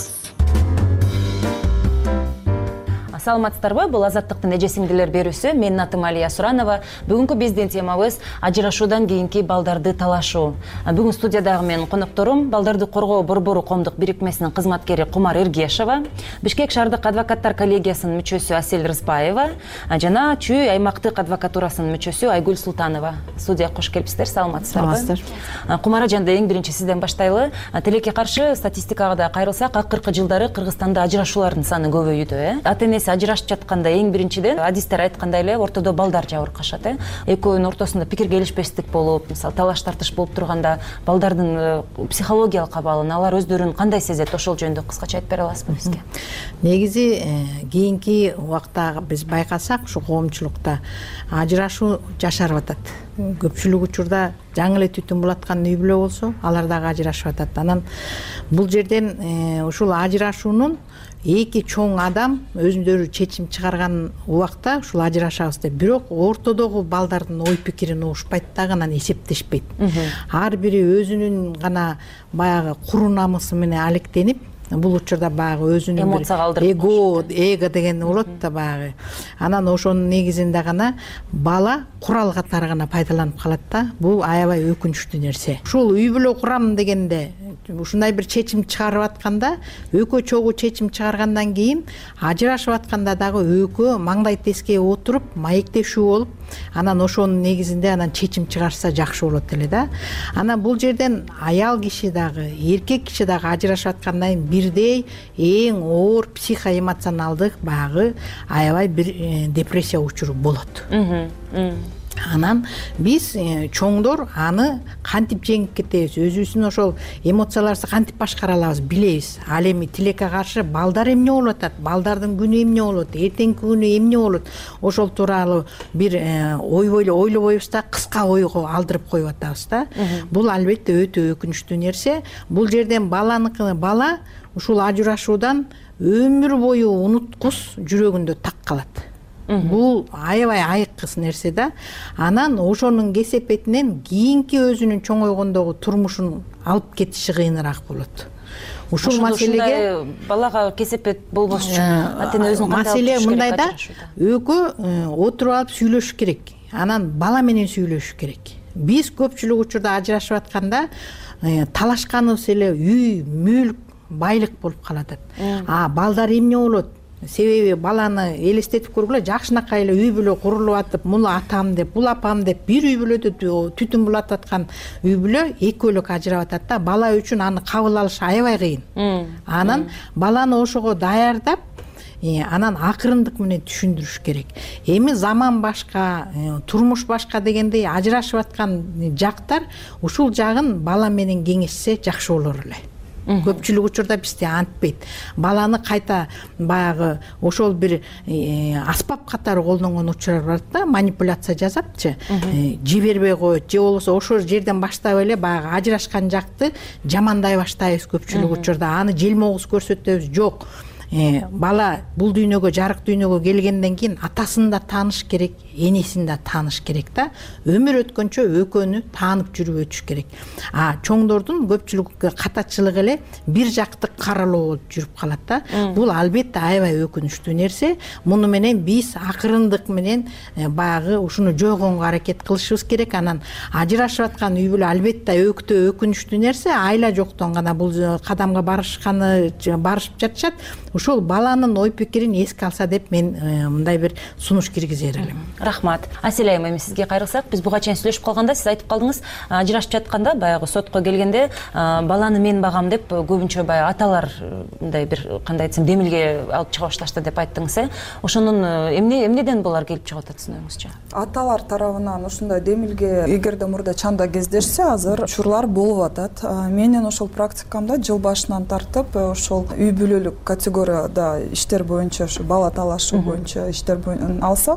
Speaker 3: Саламатсыздарбы? Бул азаттыктын эже сиңдилер берүүсү. Менин атым Алия Суранова. Бүгүнкү биздин темабыз ажырашуудан кийинки балдарды талашуу. Бүгүн студиядагы менин конокторум балдарды коргоо борбору коомдук бирикмесинин кызматкери Кумар Эргешова, Бишкек шаардык адвокаттар коллегиясынын мүчөсү Асель Рыспаева жана Чүй аймактык адвокатурасынын мүчөсү Айгүл Султанова. Студияга кош келипсиздер. Саламатсыздарбы? Кумар ажанда эң биринчи сизден баштайлы. Тилекке каршы статистикага да кайрылсак, акыркы жылдары Кыргызстанда ажырашуулардын саны көбөйүүдө, э? Ата-энеси ажырашып жатканда эң биринчиден адистер айткандай эле ортодо балдар жабыркашат, э. Экөөнүн ортосунда пикир келишпестик болуп, мисалы талаш тартыш болуп турганда балдардын психологиялык абалын алар өздөрүн кандай сезет, ошол жөнүндө кыскача айтып бере аласызбы бизге?
Speaker 13: Негизи кийинки убакта биз байкасак, ушу коомчулукта ажырашуу жашарып атат. Көпчүлүк учурда жаңы эле түтүн булаткан үй бүлө болсо, алар дагы ажырашып атат. Анан бул жерден ушул ажырашуунун эки чоң адам өзүндөрү чечим чыгарган убакта ушул ажырашабыз деп, бирок ортодогу балдардын ой пикирин угушпайт дагы, анан эсептешпейт. Ар бири өзүнүн гана баягы куру намысы менен алектенип, бул учурда баягы өзүнүн эго, эго деген болот да баягы. Анан ошонун негизинде гана бала курал катары гана пайдаланып калат да. Бул аябай өкүнүчтүү нерсе. Ушул үй бүлө курам дегенде ушундай бир чечим чыгарып атканда, экөө чогуу чечим чыгаргандан кийин ажырашып атканда дагы экөө маңдай тескей отуруп, маектешүү болуп, анан ошонун негизинде анан чечим чыгарса жакшы болот эле да. Анан бул жерден аял киши дагы, эркек киши дагы ажырашып аткандан кийин бирдей эң оор психоэмоционалдык баягы аябай бир депрессия учуру болот. Анан биз чоңдор аны кантип жеңип кетебиз, өзүбүздүн ошол эмоцияларыбызды кантип башкара алабыз билебиз. Ал эми тилекке каршы балдар эмне болуп атат, балдардын күнү эмне болот, эртеңки күнү эмне болот, ошол тууралуу бир ойбой ойлобойбуз да, кыска ойго алдырып коюп атабыз да. Бул албетте өтө өкүнүчтүү нерсе. Бул жерден баланыкы бала ушул ажырашуудан өмүр бою унуткус жүрөгүндө так калат. Бул аябай айыккыс нерсе да. Анан ошонун кесепетинен кийинки өзүнүн чоңойгондогу турмушун алып кетиши кыйыныраак болот. Ушул маселеге
Speaker 3: балага кесепет болбош үчүн ата-эне өзүн кандай алып
Speaker 13: маселе мындай да, экөө отуруп алып сүйлөшүш керек. Анан бала менен сүйлөшүш керек. Биз көпчүлүк учурда ажырашып атканда талашканыбыз эле үй, мүлк, байлык болуп калат. А балдар эмне болот? Себеби баланы элестетип көргүлө, жакшынакай эле үй бүлө курулуп атып, муну атам деп, бул апам деп, бир үй бүлөдө түтүн булатып аткан үй бүлө экөөлүк ажырап атат да. Бала үчүн аны кабыл алыш аябай кыйын. Анан баланы ошого даярдап, анан акырындык менен түшүндүрүш керек. Эми заман башка, турмуш башка дегендей ажырашып аткан жактар ушул жагын бала менен кеңешсе жакшы болор эле. Көпчүлүк учурда бизде антпейт. Баланы кайта баягы ошол бир аспап катары колдонгон учурлар бар да, манипуляция жасапчы, жибербей коет, же болбосо ошол жерден баштап эле баягы ажырашкан жакты жамандай баштайбыз көпчүлүк учурда. Аны желмогуз көрсөтөбүз. Жок. Бала бул дүйнөгө, жарык дүйнөгө келгенден кийин атасын да тааныш керек, энесин да тааныш керек да. Өмүр өткөнчө экөөнү таанып жүрүп өтүш керек. А чоңдордун көпчүлүк катачылыгы эле бир жактык каралоо болуп жүрүп калат да. Бул албетте аябай өкүнүчтүү нерсе. Муну менен биз акырындык менен баягы ушуну жойгонго аракет кылышыбыз керек. Анан ажырашып аткан үй бүлө албетте өктө өкүнүчтүү нерсе. Айла жоктон гана бул кадамга барышканы барышып жатышат. Ушул баланын ой пикирин эске алса деп мен мындай бир сунуш киргизер элем.
Speaker 3: Рахмат. Асель айым, эми сизге кайрылсак, биз буга чейин сүйлөшүп калганда сиз айтып калдыңыз, ажырашып жатканда баягы сотко келгенде баланы мен багам деп көбүнчө баягы аталар мындай бир кандай айтсам демилге алып чыга башташты деп айттыңыз, э? Ошонун эмне эмнеден булар келип чыгып атат сиңереңизче?
Speaker 14: Аталар тарабынан ушундай демилге эгерде мурда чанда кездешсе, азыр учурлар болуп атат. Менин ошол практикамда жыл башынан тартып ошол үй бүлөлүк категорияда иштер боюнча, бала талашуу боюнча иштер алсак,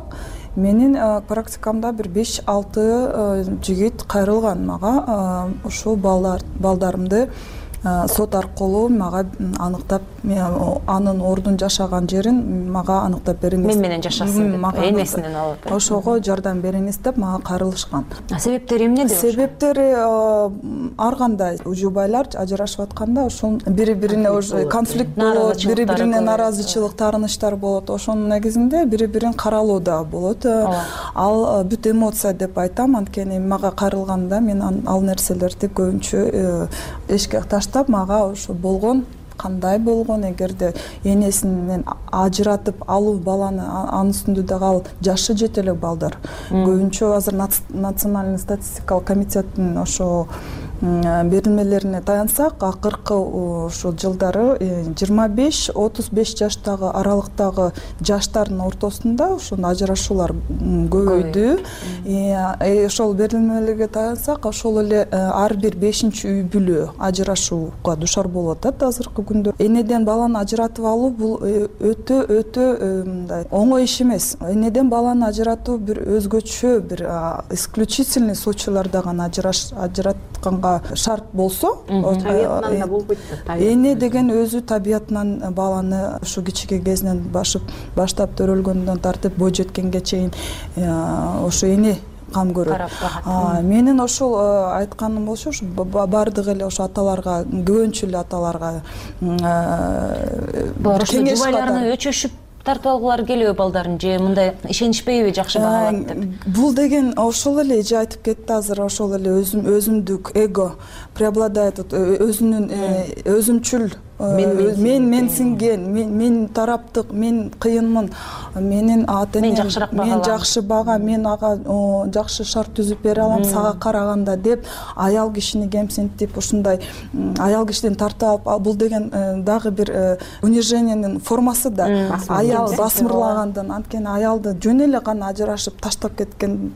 Speaker 14: менин практикамда бир беш алты жигит кайрылган мага ушул балдарымды сот аркылуу мага аныктап анын ордун жашаган жерин мага аныктап бериңиз,
Speaker 3: мен менен жашасын деп энесинен алып
Speaker 14: ошого жардам бериңиз деп мага кайрылышкан.
Speaker 3: Себептери эмнеде?
Speaker 14: Себептери ар кандай жубайлар ажырашып атканда ошол бири бирине конфликт болот, бири бирине нааразычылык, таарынычтар болот. Ошонун негизинде бири бирин каралуу да болот. Ал бүт эмоция деп айтам, анткени мага кайрылганда мен ал нерселерди көбүнчө эшикке таштап мага ошо болгон кандай болгон, эгерде энесинен ажыратып алуу баланы, анын үстүндө дагы ал жашы жете элек балдар. Көбүнчө азыр национальный статистикалык комитеттин ошо берилмелерине таянсак, акыркы ушул жылдары жыйырма беш отуз беш жаштагы аралыктагы жаштардын ортосунда ушул ажырашуулар көбөйдү. Ошол берилмелерге таянсак, ошол эле ар бир бешинчи үй бүлө ажырашууга душар болуп атат азыркы күндө. Энеден баланы ажыратып алуу бул өтө өтө мындай оңой иш эмес. Энеден баланы ажыратуу бир өзгөчө, бир исключительный случайларда гана ажыратканга шарт болсо,
Speaker 13: табиятынан да болбойт.
Speaker 14: Эне деген өзү табиятынан баланы ушу кичике кезинен башып баштап төрөлгөндөн тартып бой жеткенге чейин ошо эне кам көрөт. Менин ошол айтканым болчу, ушу бардык эле ошо аталарга, көбүнчө эле аталарга
Speaker 3: кеңеш жубайларына өчөшүп тартып алгылары келеби балдарын, же мындай ишенишпейби, жакшы багалат деп?
Speaker 14: Бул деген ошол эле эже айтып кетти азыр, ошол эле өзүмдүк эго преобладает, өзүнүн өзүмчүл мен менсинген, мен тараптык, мен кыйынмын, менин ата
Speaker 3: мен жакшыраак багалам,
Speaker 14: мен жакшы бага, мен ага жакшы шарт түзүп бере алам сага караганда деп аял кишини кемсинтип, ушундай аял кишиден тартып алып, бул деген дагы бир унижениянын формасы да. Аял басмырлагандан, анткени аялды жөн эле гана ажырашып таштап кеткен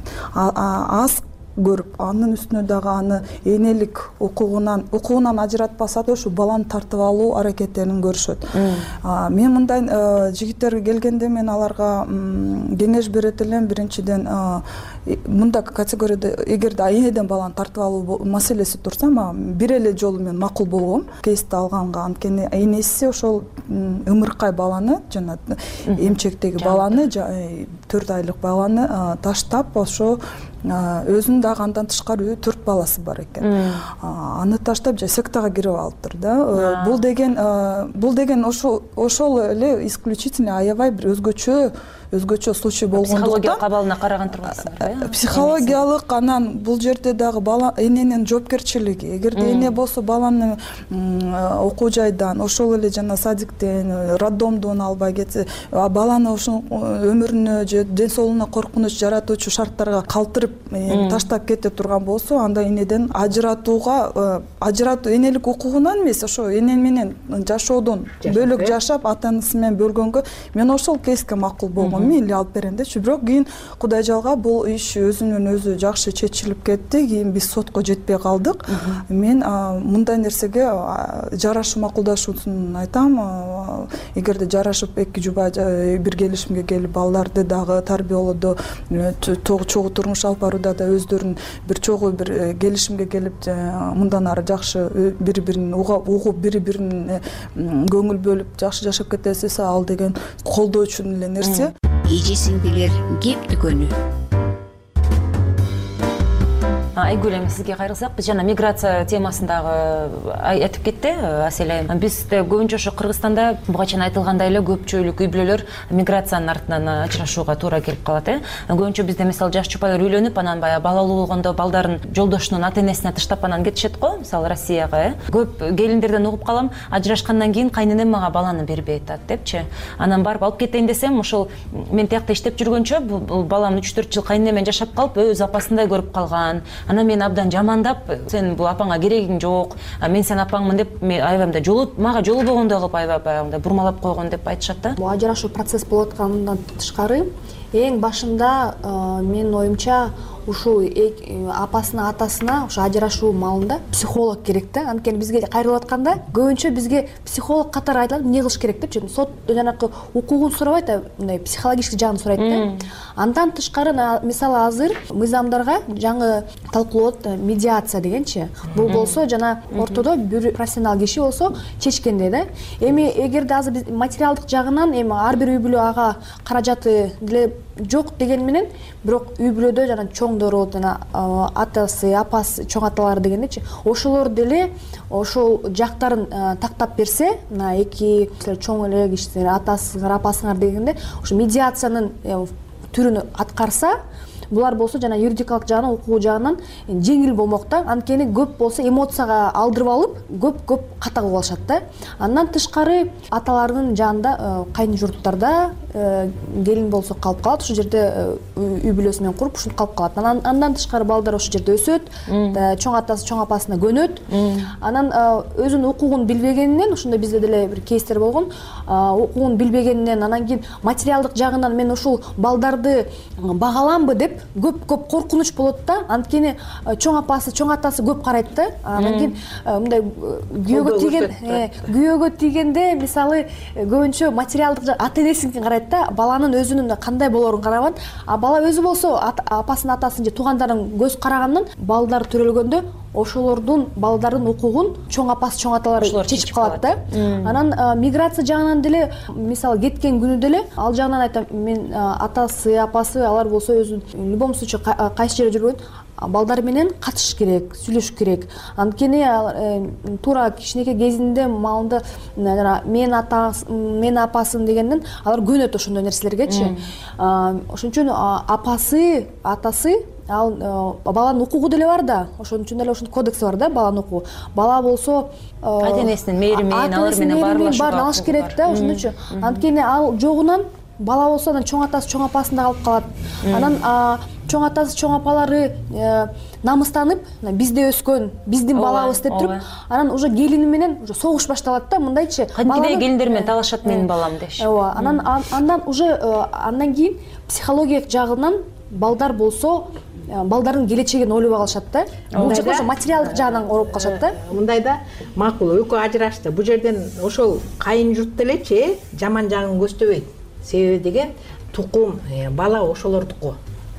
Speaker 14: аз көрүп, анын үстүнө дагы аны энелик укугунан укугунан ажыратпаса да ушул баланы тартып алуу аракеттерин көрүшөт. Мен мындай жигиттерге келгенде мен аларга кеңеш берет элем. Биринчиден, мындай категорияда эгерде энеден баланы тартып алуу маселеси турса, бир эле жолу мен макул болгом кейсти алганга, анткени энеси ошол ымыркай баланы, жана эмчектеги баланы, төрт айлык баланы таштап, ошо өзүнүн дагы андан тышкары төрт баласы бар экен. Аны таштап же сектага кирип алыптыр да. Бул деген бул деген ошол ошол эле исключительно аябай бир өзгөчө өзгөчө случай болгондуктан
Speaker 3: психологиялык абалына караган тургансыздар.
Speaker 14: Психологиялык, анан бул жерде дагы бала эненин жоопкерчилиги. Эгерде эне болсо баланы окуу жайдан, ошол эле жана садиктен, роддомдон албай кетсе, баланы ошол өмүрүнө же ден соолугуна коркунуч жаратуучу шарттарга калтырып таштап кете турган болсо, анда энеден ажыратууга, ажыратуу энелик укугунан эмес, ошо эне менен жашоодон бөлөк жашап, ата-анасы менен бөлгөнгө мен ошол кейске макул болгом. Мейли алып берем дечи, бирок кийин Кудай жалга бул иш өзүнөн өзү жакшы чечилип кетти. Кийин биз сотко жетпей калдык. Мен мындай нерсеге жарашуу макулдашуусун айтам. Эгерде жарашып эки жубай бир келишимге келип балдарды дагы тарбиялоодо, чогуу турмуш алып барууда да өздөрүн бир чогуу бир келишимге келип, мындан ары жакшы бири-бирин угуп, бири-бирине көңүл бөлүп жакшы жашап кетесиз, ал деген колдоочун эле нерсе.
Speaker 15: Эже сиңдилер кеп дүкөнү.
Speaker 3: Айгүл эми сизге кайрылсак, биз жана миграция темасындагы айтып кетти Аселя. Бизде көбүнчө ошо Кыргызстанда буга чейин айтылгандай эле көпчүлүк үй бүлөлөр миграциянын артынан ажырашууга туура келип калат. Көбүнчө бизде мисалы жаш чупайлар үйлөнүп, анан баягы балалуу болгондо балдарын жолдошунун ата-энесине таштап анан кетишет го, мисалы Россияга. Көп келиндерден угуп калам, ажырашкандан кийин кайненем мага баланы бербей атат депчи. Анан барып алып кетейин десем, ошол мен тиякта иштеп жүргөнчө бул балам үч төрт жыл кайнене менен жашап калып, өз апасындай көрүп калган. Анан мен абдан жамандап, сен бул апаңа керегиң жок, мен сен апаңмын деп, аябай жолу мага жолу болгондой кылып аябай бурмалап койгон деп айтышат да.
Speaker 16: Бул ажырашуу процесс болуп аткандан тышкары эң башында менин оюмча ушул апасына атасына ушу ажырашуу маалында психолог керек да. Анткени бизге кайрылып атканда көбүнчө бизге психолог катары айтылат эмне кылыш керек деп. Сот жанакы укугун сурабайт, мындай психологический жагын сурайт да. Андан тышкары мисалы азыр мыйзамдарга жаңы талкуулот медиация дегенчи. Бул болсо жана ортодо бир профессионал киши болсо чечкендей да. Эми эгерде азыр биз материалдык жагынан эми ар бир үй бүлө ага каражаты деле жок деген менен, бирок үй бүлөдө жана чоңдору, жана атасы, апасы, чоң аталары дегендечи, ошолор деле ошол жактарын тактап берсе, мына эки чоң эле кишилер, атасыңар, апасыңар дегенде, ошо медиациянын түрүн аткарса, булар болсо жана юридикалык жагынан, укугу жагынан жеңил болмок да. Анткени көп болсо эмоцияга алдырып алып, көп-көп ката кылып алышат да. Андан тышкары аталардын жанында, кайын журттарда келин болсо калып калат, ошол жерде үй бүлөсү менен куруп ушинтип калып калат. Анан андан тышкары балдар ошол жерде өсөт, чоң атасы, чоң апасына көнөт. Анан өзүнүн укугун билбегенинен, ошондой бизде деле бир кейстер болгон, укугун билбегенинен, анан кийин материалдык жагынан мен ушул балдарды багаламбы деп көп-көп коркунуч болот да. Анткени чоң апасы, чоң атасы көп карайт да. Анан кийин мындай күйөөгө тийген, күйөөгө тийгенде мисалы көбүнчө материалдык жак ата-энесинкин карайт да, баланын өзүнүн кандай болорун карабан. А бала өзү болсо апасын, атасын же туугандарын көз карагандан балдар төрөлгөндө ошолордун балдардын укугун чоң апасы, чоң аталары чечип калат да. Анан миграция жагынан деле мисалы кеткен күнү деле ал жагынан айтам, мен атасы, апасы алар болсо өзүн в любом случае кайсы жерде жүргөн балдар менен катышыш керек, сүйлөшүш керек. Анткени туура кичинекей кезинде маалында жана мен атасын, мен апасын дегенден алар көнөт ошондой нерселергечи. Ошон үчүн апасы, атасы ал баланын укугу деле бар да. Ошон үчүн эле ошон кодекс бар да, баланын укугу. Бала болсо
Speaker 3: ата-энесинин мээрими, алар менен
Speaker 16: баарын алыш керек да, ошон үчүн. Анткени ал жогунан бала болсо анан чоң атасы, чоң апасында калып калат. Анан чоң атасы, чоң апалары намыстанып, бизде өскөн, биздин балабыз деп туруп, анан уже келини менен уже согуш башталат да, мындайчы.
Speaker 3: Кантип келиндер менен талашат менин балам деши.
Speaker 16: Ооба, анан андан уже андан кийин психологиялык жагынан балдар болсо балдардын келечегин ойлоп алышат да. Бул жерде ошо материалдык жагынан ороп калышат да.
Speaker 13: Мындайда макул, экөө ажырашты. Бул жерден ошол кайын журт делечи жаман жагын көздөбөйт. Себеби деген тукум, бала ошолордуку.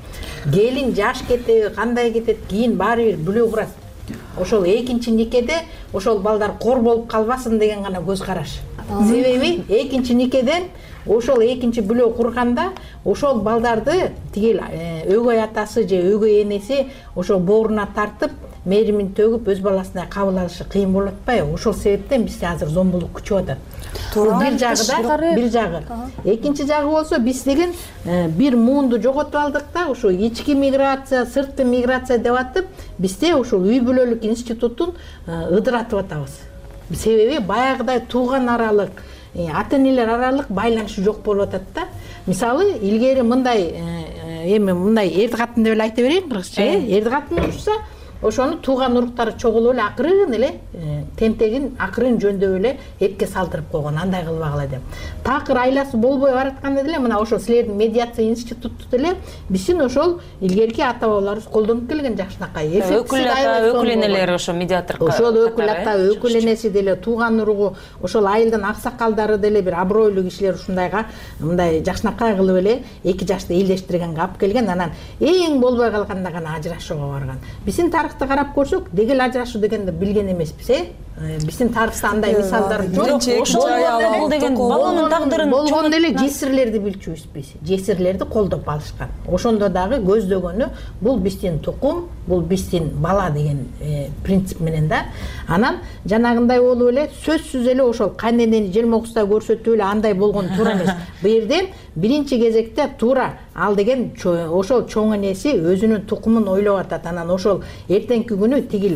Speaker 13: Келин жаш кетеби, кандай кетет, кийин баары бир бүлө курат. Ошол экинчи никеде ошол балдар кор болуп калбасын деген гана көз караш. Себеби экинчи никеден ошол экинчи бүлө курганда ошол балдарды тигил өгөй атасы же өгөй энеси ошол бооруна тартып, мээримин төгүп өз баласына кабыл алышы кыйын болуп атпайбы? Ошол себептен бизде азыр зомбулук күчүп атат. Бир жагы да, бир жагы. Экинчи жагы болсо биз деген бир муунду жоготуп алдык да, ошо ички миграция, сырткы миграция деп атып, бизде ошол үй бүлөлүк институтун ыдыратып атабыз. Себеби баягыдай тууган аралык, ата-энелер аралык байланыш жок болуп атат да. Мисалы, илгери мындай эми мындай эрди катын деп эле айта берейин кыргызча, эрди катын урушса, ошону тууган уруктары чогулуп эле акырын эле тентегин акырын жөндөп эле этке салдырып койгон, андай кылбагыла деп. Такыр айласы болбой баратканда деле мына ошол силердин медиация институту деле биздин ошол илгерки ата бабаларыбыз колдонуп келген жакшынакай.
Speaker 3: Өкүл ата, өкүл энелер ошо медиаторго.
Speaker 13: Ошол өкүл ата, өкүл энеси деле тууган уругу, ошол айылдын аксакалдары деле бир абройлуу кишилер ушундайга мындай жакшынакай кылып эле эки жашты элдештиргенге алып келген, анан эң болбой калганда гана ажырашууга барган. Биздин тарыхты карап көрсөк, дегел ажырашуу дегенди билген эмеспиз, э? Биздин тарыхта андай мисалдар жок.
Speaker 3: Ошол деген баланын тагдырын
Speaker 13: болгон деле жесирлерди билчүбүз биз. Жесирлерди колдоп алышкан. Ошондо дагы көздөгөнү бул биздин тукум, бул биздин бала деген принцип менен да. Анан жанагындай болуп эле сөзсүз эле ошол кайненени жыйырма тогузда көрсөтүп эле андай болгон туура эмес. Бу жерде биринчи кезекте туура ал деген ошол чоң энеси өзүнүн тукумун ойлоп атат. Анан ошол эртеңки күнү тигил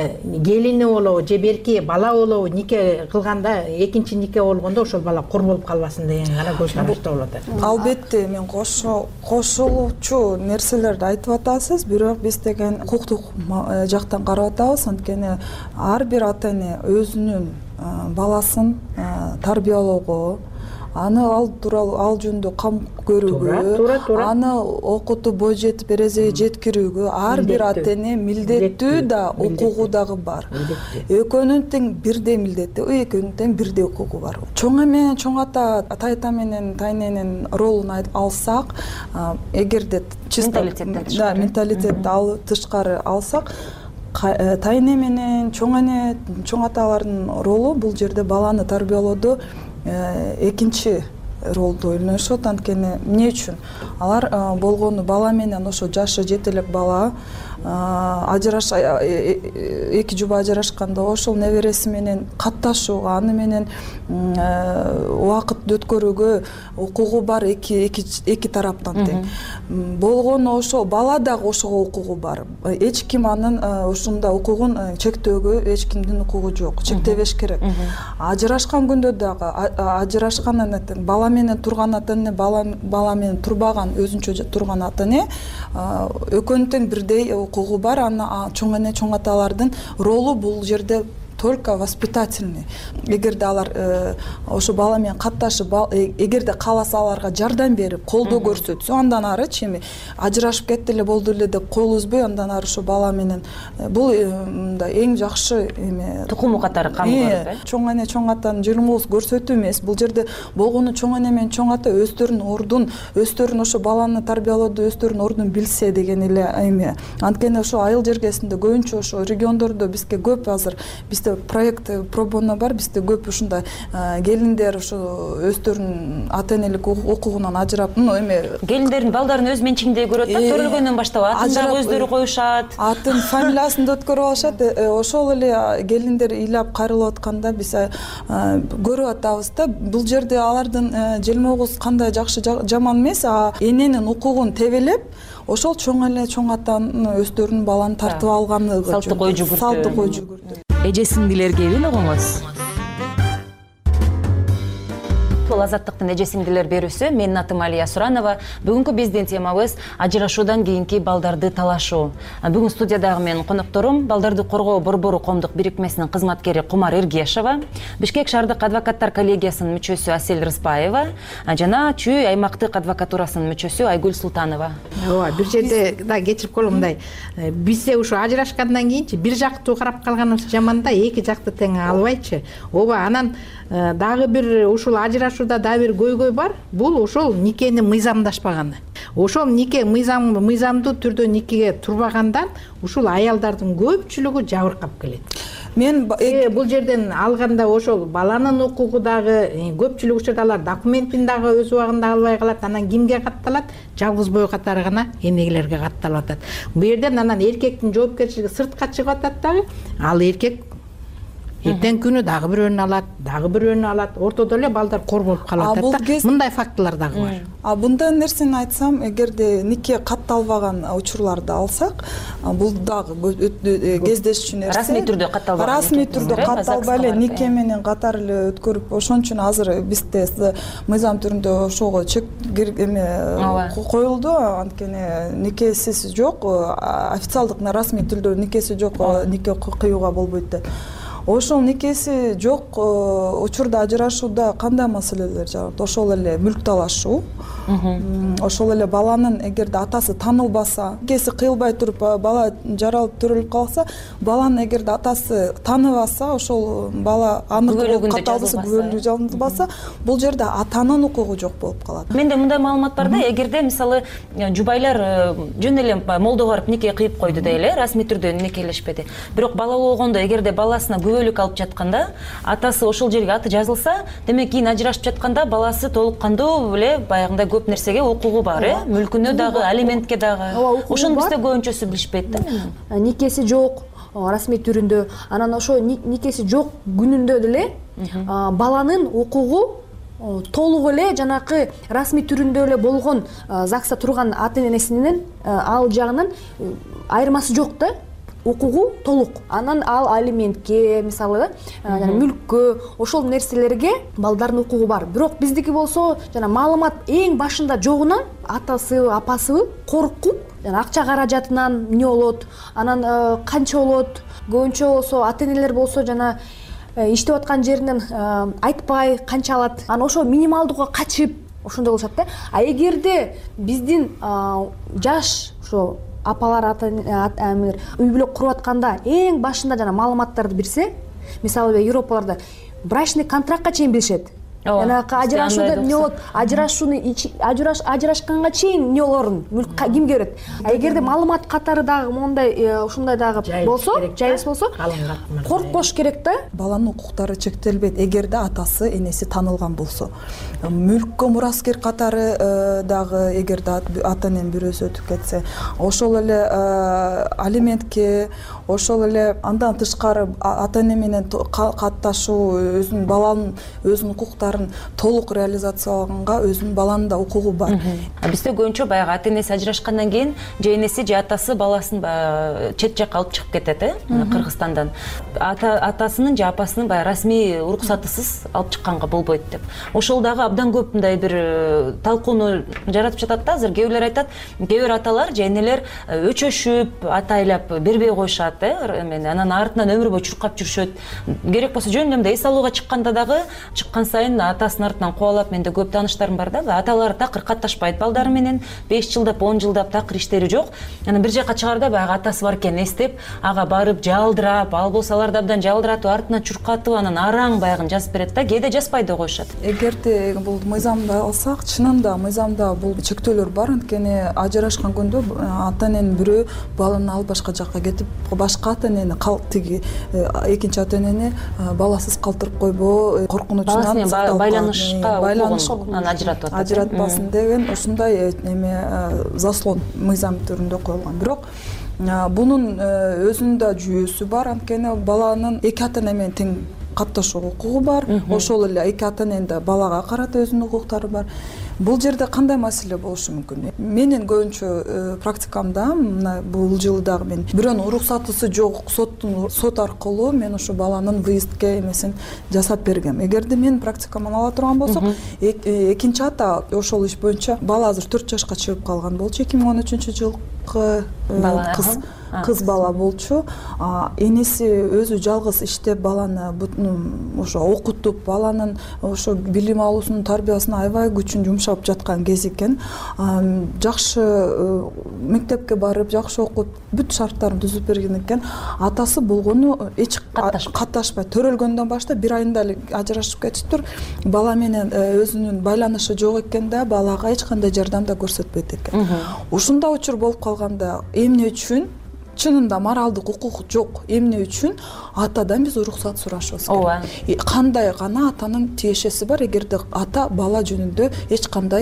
Speaker 13: келини болобу же берки бала болобу нике кылганда, экинчи нике болгондо ошол бала кор болуп калбасын деген гана көз карашта болуп атат.
Speaker 14: Албетте мен кошулуучу нерселерди айтып атасыз, бирок биз деген укуктук жактан карап атабыз. Анткени ар бир ата-эне өзүнүн баласын тарбиялоого, аны ал тууралуу ал жөнүндө кам көрүүгө,
Speaker 13: туура туура
Speaker 14: аны окутуп бой жетип эрежеге жеткирүүгө ар бир ата эне милдеттүү да, укугу дагы бар. Экөөнүн тең бирдей милдети, экөөнүн тең бирдей укугу бар. Чоң эме чоң ата тайта менен тайненин ролун алсак, эгерде чисто да менталитетти алып тышкары алсак, тайне менен чоң эне чоң аталардын ролу бул жерде баланы тарбиялоодо экинчи ролду ойношот. Анткени эмне үчүн алар болгону бала менен ошо жашы жете элек бала ажыраш эки жуба ажырашканда ошол небереси менен катташууга, аны менен убакыт өткөрүүгө укугу бар эки эки тараптан тең. Болгону ошо бала дагы ошого укугу бар. Эч ким анын ушунда укугун чектөөгө эч кимдин укугу жок. Чектебеш керек. Ажырашкан күндө дагы ажырашкандан тең бала менен турган ата эне, бала менен турбаган өзүнчө турган ата эне экөөнүн тең бирдей укугу бар. Аны чоң эне чоң аталардын ролу бул жерде только воспитательный. Эгерде алар ошо бала менен катташып, эгерде кааласа аларга жардам берип, колдоо көрсөтсө, андан ары чеми ажырашып кетти эле болду эле деп кол үзбөй, андан ары ошо бала менен бул мындай эң жакшы эме
Speaker 3: тукуму катары кам көрүп, э?
Speaker 14: Чоң эне чоң атанын жылмоосу көрсөтүү эмес. Бул жерде болгону чоң эне менен чоң ата өздөрүнүн ордун, өздөрүнүн ошо баланы тарбиялоодо өздөрүнүн ордун билсе деген эле эме. Анткени ошо айыл жергесинде көбүнчө ошо региондордо бизге көп азыр бизде проект пробоно бар, бизде көп ушундай келиндер ошо өздөрүнүн ата энелик укугунан ажырап, ну эме
Speaker 3: келиндердин балдарын өз менчигинде көрөт да, төрөлгөндөн баштап атын дагы өздөрү коюшат,
Speaker 14: атын фамилиясын да өткөрүп алышат. Ошол эле келиндер ыйлап кайрылып атканда биз көрүп атабыз да. Бул жерде алардын желмогус кандай жакшы жаман эмес, эненин укугун тебелеп, ошол чоң эле чоң атанын өздөрүнүн баланы тартып алганы
Speaker 3: салттык ой жүгүртүү.
Speaker 14: Салттык ой жүгүртүү.
Speaker 10: Эже сиңдилер кебин угуңуз.
Speaker 3: Бул Азаттыктын эже сиңдилер берүүсү. Менин атым Алия Суранова. Бүгүнкү биздин темабыз ажырашуудан кийинки балдарды талашуу. Бүгүн студиядагы менин конокторум балдарды коргоо борбору коомдук бирикмесинин кызматкери Кумар Эргешова, Бишкек шаардык адвокаттар коллегиясынын мүчөсү Асель Рыспаева жана Чүй аймактык адвокатурасынын мүчөсү Айгүл Султанова.
Speaker 13: Ооба, бир жерде да кечирип коелу, мындай. Бизде ушу ажырашкандан кийинчи бир жактуу карап калганыбыз жаман да, эки жакты тең албайчы. Ооба, анан дагы бир ушул ажырашууда дагы бир көйгөй бар. Бул ошол никени мыйзамдашпаганы. Ошол нике мыйзам мыйзамдуу түрдө никеге турбагандан ушул аялдардын көпчүлүгү жабыркап келет. Мен бул жерден алганда ошол баланын укугу дагы көпчүлүк учурда алар документин дагы өз убагында албай калат. Анан кимге катталат? Жалгыз бой катары гана энегелерге катталып атат. Бу жерден анан эркектин жоопкерчилиги сыртка чыгып атат дагы. Ал эркек эртең күнү дагы бирөөнү алат, дагы бирөөнү алат. Ортодо эле балдар кор болуп калат да. Мындай фактылар дагы бар.
Speaker 14: А бундай нерсени айтсам, эгерде нике катталбаган учурларды алсак, бул дагы кездешчү нерсе.
Speaker 3: Расмий түрдө катталбаган.
Speaker 14: Расмий түрдө катталбай эле нике менен катар эле өткөрүп, ошон үчүн азыр бизде мыйзам түрүндө ошого чек эме коюлду. Анткени никесиз жок, официалдык расмий түрдө никеси жок, нике кыюуга болбойт деп. Ошол никеси жок учурда ажырашууда кандай маселелер жаралат? Ошол эле мүлк талашуу. Ошол эле баланын эгерде атасы танылбаса, никеси кыйылбай туруп бала жаралып төрөлүп калса, баланын эгерде атасы таныбаса, ошол бала анык катталбаса, күбөлүгү жазылбаса, бул жерде атанын укугу жок болуп калат.
Speaker 3: Менде мындай маалымат бар да, эгерде мисалы жубайлар жөн эле молдого барып нике кыйып койду дейли, расмий түрдө никелешпеди. Бирок балалуу болгондо эгерде баласына күбөлүк алып жатканда, атасы ошол жерге аты жазылса, демек кийин ажырашып жатканда баласы толук кандуу эле баягындай көп нерсеге укугу бар, э? Мүлкүнө дагы, алиментке дагы. Ошону бизде көбүнчөсү билишпейт да.
Speaker 16: Никеси жок, расмий түрүндө, анан ошо никеси жок күнүндө деле баланын укугу толук эле жанакы расмий түрүндө эле болгон ЗАГСта турган ата энесинин ал жагынан айырмасы жок да. Укугу толук. Анан ал алиментке, мисалы, мүлккө, ошол нерселерге балдардын укугу бар. Бирок биздики болсо, жана маалымат эң башында жогунан атасы, апасы коркуп, жана акча каражатынан эмне болот, анан канча болот, көбүнчө болсо ата энелер болсо жана иштеп аткан жеринен айтпай канча алат, анан ошо минималдууга качып ошондой кылышат да. А эгерде биздин жаш ошо апалар үй бүлө куруп атканда эң башында жана маалыматтарды берсе, мисалы Европаларда брачный контрактка чейин билишет. Жанагы ажырашууда эмне болот, ажырашууну ажырашканга чейин эмне болорун, мүлк кимге берет. А эгерде маалымат катары дагы мондай ушундай дагы болсо, жайылыш болсо, коркпош керек да.
Speaker 14: Баланын укуктары чектелбейт эгерде атасы, энеси таанылган болсо. Мүлккө мураскер катары дагы эгерде ата-эненин бирөөсү өтүп кетсе, ошол эле алиментке, ошол эле андан тышкары ата-эне менен катташуу, өзүнүн баланын өзүнүн укуктарын толук реализациялаганга өзүнүн баланын да укугу бар.
Speaker 3: Бизде көбүнчө баягы ата-энеси ажырашкандан кийин же энеси же атасы баласын чет жакка алып чыгып кетет, э, Кыргызстандан. Атасынын же апасынын баягы расмий уруксатысыз алып чыкканга болбойт деп. Ошол дагы абдан көп мындай бир талкууну жаратып жатат да. Азыр кээ бирлер айтат, кээ бир аталар же энелер өчөшүп, атайлап бербей коюшат, э, анан артынан өмүр бою чуркап жүрүшөт. Керек болсо жөн эле эс алууга чыкканда дагы чыккан сайын атасынын артынан кубалап, менде көп тааныштарым бар да. Аталары такыр катташпайт балдары менен, беш жылдап, он жылдап такыр иштери жок. Анан бир жакка чыгарда баягы атасы бар экенин эстеп, ага барып жалдырап, ал болсо аларды абдан жалдыратып, артынан чуркатып, анан араң баягын жазып берет да. Кээде жазбай да коюшат.
Speaker 14: Эгерде бул мыйзамды алсак, чынында мыйзамда бул чектөөлөр бар. Анткени ажырашкан күндө ата-эненин бирөө баланы алып башка жакка кетип, башка ата-энени тиги экинчи ата-энени баласыз калтырып койбоо коркунучунан
Speaker 3: байланышка байланышкан ажыратып атат.
Speaker 14: Ажыратпасын деген ушундай эме заслон мыйзам түрүндө коюлган. Бирок бунун өзүнүн да жүйөсү бар. Анткени баланын эки ата-эне менен тең катташуу укугу бар. Ошол эле эки ата-эненин да балага карата өзүнүн укуктары бар. Бул жерде кандай маселе болушу мүмкүн? Менин көбүнчө практикамда мына бул жылы дагы мен бирөөнүн уруксатысы жок соттун сот аркылуу мен ошо баланын выездке эмесин жасап бергем. Эгерде мен практикаман ала турган болсок, экинчи ата ошол иш боюнча бала азыр төрт жашка чыгып калган болчу. эки миң он үчүнчү жылкы кыз кыз бала болчу. Энеси өзү жалгыз иштеп баланы ошо окутуп, баланын ошо билим алуусунун, тарбиясына аябай күчүн жумшап жаткан кез экен. Жакшы мектепке барып, жакшы окуп, бүт шарттарын түзүп берген экен. Атасы болгону эч катташпай, төрөлгөндөн баштап бир айында эле ажырашып кетиптир. Бала менен өзүнүн байланышы жок экен да, балага эч кандай жардам да көрсөтпөйт экен. Ушундай учур болуп калганда эмне үчүн чынында моралдык укук жок, эмне үчүн атадан биз уруксат сурашыбыз керек. Кандай гана атанын тиешеси бар, эгерде ата бала жөнүндө эч кандай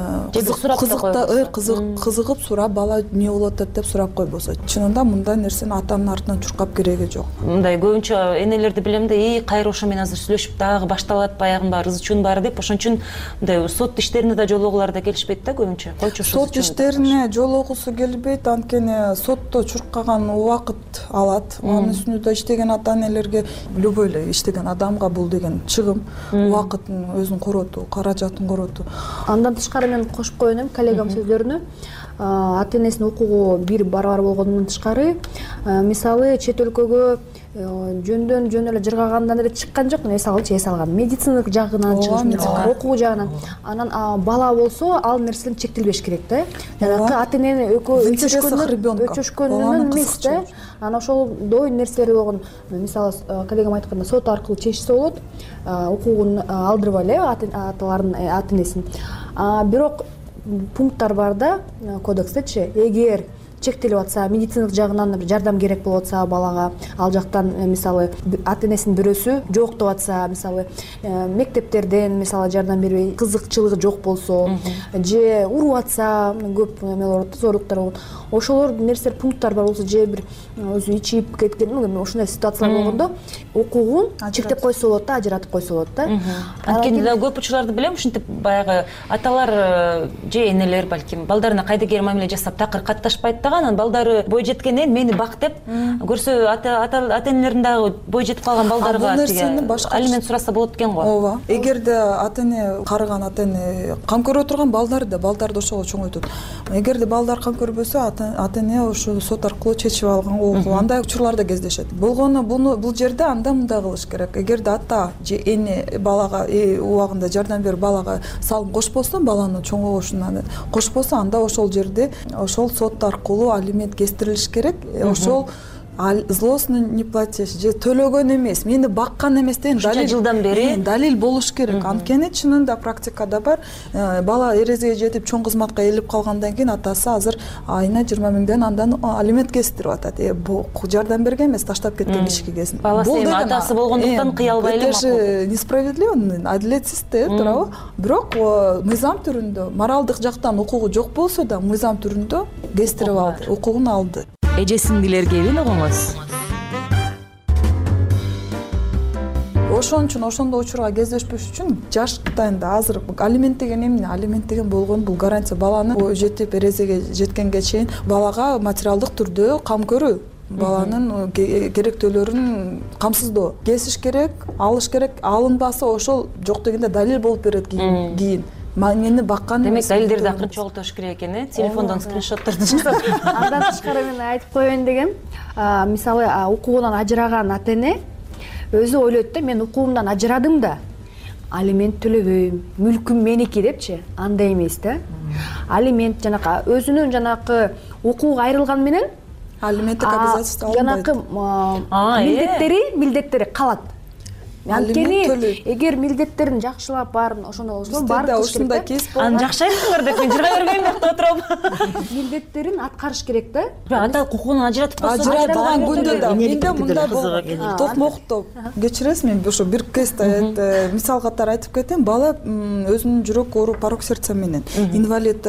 Speaker 14: кызыгып сурап, бала эмне болуп атат деп сурап койбосо, чынында мындай нерсени атанын артынан чуркап кереги жок.
Speaker 3: Мындай көбүнчө энелерди билем да, "Эй, кайра ошо менен азыр сүйлөшүп дагы башталат баягын баары, ызы чуун баары" деп, ошон үчүн мындай сот иштерине да жолугулар да келишпейт да көбүнчө. Койчу
Speaker 14: сот иштерине жолугусу келбейт, анткени сотто чуркаган убакыт алат. Анын үстүнө да иштеген ата-энелерге, любой эле иштеген адамга бул деген чыгым, убакытын өзүн коротуу, каражатын коротуу.
Speaker 16: Андан тышкары мен кошуп коеюн коллегам сөздөрүнө. Ата-энесинин укугу бир барабар болгондон тышкары, мисалы чет өлкөгө жөндөн жөн эле жыргагандан эле чыккан жок, мисалы эс алган медициналык жагынан чыгыш, окуу жагынан. Анан бала болсо ал нерседен чектелбеш керек да. Жанагы ата-энени өчөшкөнүнөн эмес да. Анан ошол дой нерселери болгон, мисалы коллегам айткандай сот аркылуу чечсе болот, укугун алдырбай эле аталардын ата-энесин. Бирок пункттар бар да кодекстечи, эгер чектелип атса, медициналык жагынан жардам керек болуп атса балага, ал жактан мисалы ата-энесинин бирөөсү жок деп атса, мисалы мектептерден мисалы жардам бербей, кызыкчылыгы жок болсо, же уруп атса, көп эме болот, зорлуктар болот. Ошолор нерселер пункттар бар болсо, же бир өзү ичип кеткен, ошондой ситуациялар болгондо укугун чектеп койсо болот да, ажыратып койсо болот да.
Speaker 3: Анткени да көп учурларды билем, ушинтип баягы аталар же энелер балким балдарына кайдыгер мамиле жасап такыр катташпайт да, жаштагы, анан балдары бой жеткенден мени бак деп көрсө ата энелердин дагы бой жетип калган балдарга алимент сураса болот экен го.
Speaker 14: ооба, эгерде ата эне карыган, ата эне кам көрө турган балдар да балдарды ошого чоңойтот. Эгерде балдар кам көрбөсө ата эне ошо сот аркылуу чечип алганга укугу, андай учурлар да кездешет. Болгону бул жерде анда мындай кылыш керек. Эгерде ата же эне балага убагында жардам берип балага салым кошпосо, баланын чоңоюшуна кошпосо, анда ошол жерде ошол сот аркылуу алимент кестирилиш керек. Ошол злостный неплатеж же төлөгөн эмес, мени баккан эмес деген
Speaker 3: далил жылдан бери
Speaker 14: далил болуш керек. Анткени чынында практикада бар, бала эрезеге жетип чоң кызматка ээлеп калгандан кийин атасы азыр айына жыйырма миңден андан алимент кестирип атат. Бул жардам берген эмес, таштап кеткен кишиге кезин.
Speaker 3: Баласы эми атасы болгондуктан кыя албай эле макул.
Speaker 14: Это несправедливо, адилетсиз да, туурабы? Бирок мыйзам түрүндө, моралдык жактан укугу жок болсо да, мыйзам түрүндө кестирип алды, укугун алды.
Speaker 10: Эже сиңдилер кебин угуңуз.
Speaker 14: Ошон үчүн ошондой учурга кездешпеш үчүн жаш Кытайда азыр алимент деген эмне? Алимент деген болгон бул гарантия, баланы жетип эрезеге жеткенге чейин балага материалдык түрдө кам көрүү, баланын керектөөлөрүн камсыздоо, кесиш керек, алыш керек. Алынбаса ошол жок дегенде далил болуп берет кийин. Мени баккан.
Speaker 3: Демек далилдерди акырын чогултуш керек экен, э? Телефондон скриншотторду жасап.
Speaker 16: Андан тышкары мен айтып коеюн дегем, мисалы укугунан ажыраган ата эне өзү ойлойт да, мен укугумдан ажырадым да, алимент төлөбөйм, мүлкүм меники депчи. Андай эмес да. Алимент жанакы өзүнүн жанакы укугу айрылган менен
Speaker 14: алименттик обязательство алынбайт.
Speaker 16: Жанакы милдеттери, милдеттери калат. Анткени эгер милдеттерин жакшылап баарын ошондой болсо баары ушундай кейс болгон.
Speaker 3: Аны жакшайсыңдар деп мен жыра бербейм бакта отурам.
Speaker 16: Милдеттерин аткарыш керек да.
Speaker 3: Ата укугун ажыратып койсо,
Speaker 14: ажыратылган күндө да менде мындай болгон. Токмокто кечиресиз, мен ошо бир кейсте мисал катары айтып кетем. Бала өзүнүн жүрөк оору, порок сердца менен инвалид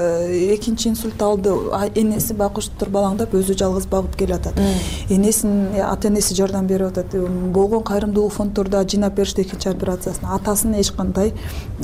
Speaker 14: экинчи инсульт алды. Энеси бакыштыр балаң деп өзү жалгыз багып келатат. Энесинин ата энеси жардам берип атат. Болгон кайрымдуулук фонддордо жыйнап беришти экинчи операциясын. Атасынын эч кандай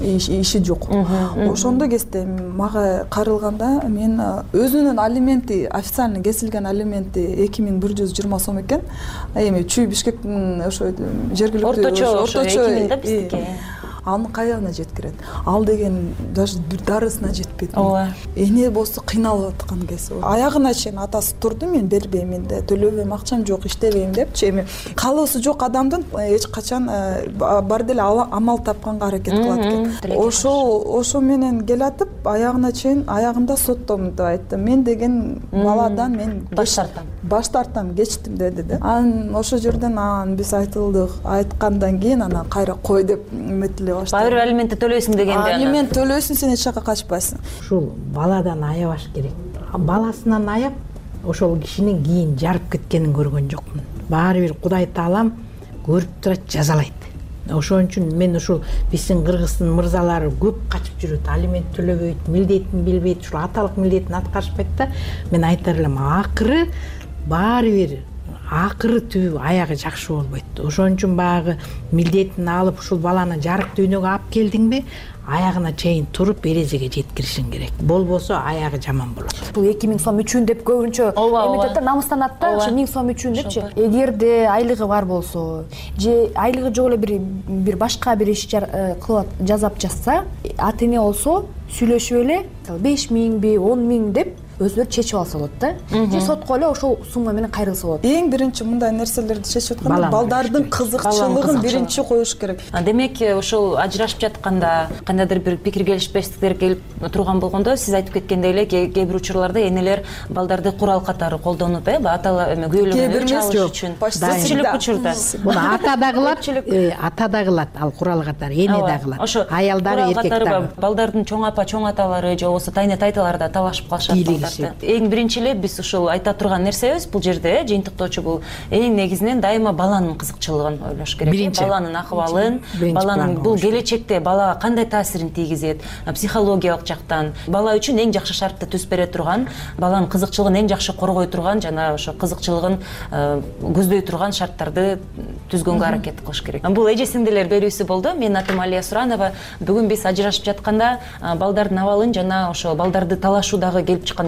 Speaker 14: иши жок. Ошондо кезде мага кайрылганда мен өзүнүн алименти, официально кесилген алименти эки миң бир жүз жыйырма сом экен. Эми Чүй Бишкектин ошо жергиликтүү орточо эки миң да биздики. Аны каягына жеткирет? Ал деген даже бир дарысына жетпейт.
Speaker 3: Ооба.
Speaker 14: Эне болсо кыйналып аткан кези. Аягына чейин атасы турду, мен бербейм, менде төлөбөйм, акчам жок, иштебейм депчи. Эми калыбысы жок адамдын эч качан бар деле амал тапканга аракет кылат экен. Ошо ошо менен келатып, аягына чейин аягында соттомун деп айтты. Мен деген баладан мен
Speaker 3: баш тартам.
Speaker 14: Баш тартам, кечтим деди да. Анан ошо жерден анан биз айтылдык, айткандан кийин анан кайра кой деп метиле баштады.
Speaker 3: Баары алимент төлөйсүң дегенде.
Speaker 14: Алимент төлөйсүң, сен эч жака качпайсың.
Speaker 13: Ушул баладан аябаш керек. Баласынан аяп, ошол кишинин кийин жарып кеткенин көргөн жокмун. Баары бир Кудай Таалам көрүп турат, жазалайт. Ошон үчүн мен ушул биздин Кыргыздын мырзалары көп качып жүрөт, алимент төлөбөйт, милдетин билбейт, ушул аталык милдетин аткарышпайт да. Мен айтар элем, акыры баары бир акыры түбү аягы жакшы болбойт. Ошон үчүн багы милдетин алып ушул баланы жарык дүйнөгө алып келдиңби, аягына чейин туруп эрезеге жеткиришиң керек. Болбосо аягы жаман болот.
Speaker 16: Бул эки миң сом үчүн деп көбүнчө эметет да, намыстанат да, ошо миң сом үчүн депчи. Эгерде айлыгы бар болсо, же айлыгы жок эле бир бир башка бир иш кылып жасап жатса, ата эне болсо сүйлөшүп эле беш миңби, он миң деп өзүлөр чечип алса болот да. Же сотко эле ошол сумма менен кайрылса болот.
Speaker 14: Эң биринчи мындай нерселерди чечип атканда балдардын кызыкчылыгын биринчи коюш керек.
Speaker 3: Демек, ошол ажырашып жатканда кандайдыр бир пикир келишпестиктер келип турган болгондо, сиз айтып кеткендей эле кээ бир учурларда энелер балдарды курал катары колдонуп, э, аталар эме күйөөлөрүн чалыш үчүн көпчүлүк учурда.
Speaker 13: Муну ата да кылат, ата да кылат, ал курал катары, эне да кылат.
Speaker 3: Ошо
Speaker 13: аялдары, эркек дагы.
Speaker 3: Балдардын чоң апа, чоң аталары же болбосо тайне тайталары да талашып калышат. Эң биринчи эле биз ушул айта турган нерсебиз бул жерде жыйынтыктоочу бул эң негизинен дайыма баланын кызыкчылыгын ойлош керек. Баланын акыбалын, баланын бул келечекте балага кандай таасирин тийгизет, психологиялык жактан бала үчүн эң жакшы шартты түзүп бере турган, баланын кызыкчылыгын эң жакшы коргой турган жана ошо кызыкчылыгын көздөй турган шарттарды түзгөнгө аракет кылыш керек. Бул эже сиңдилер берүүсү болду. Менин атым Алия Суранова. Бүгүн биз ажырашып жатканда балдардын абалын жана ошо балдарды талашуудагы келип чыккан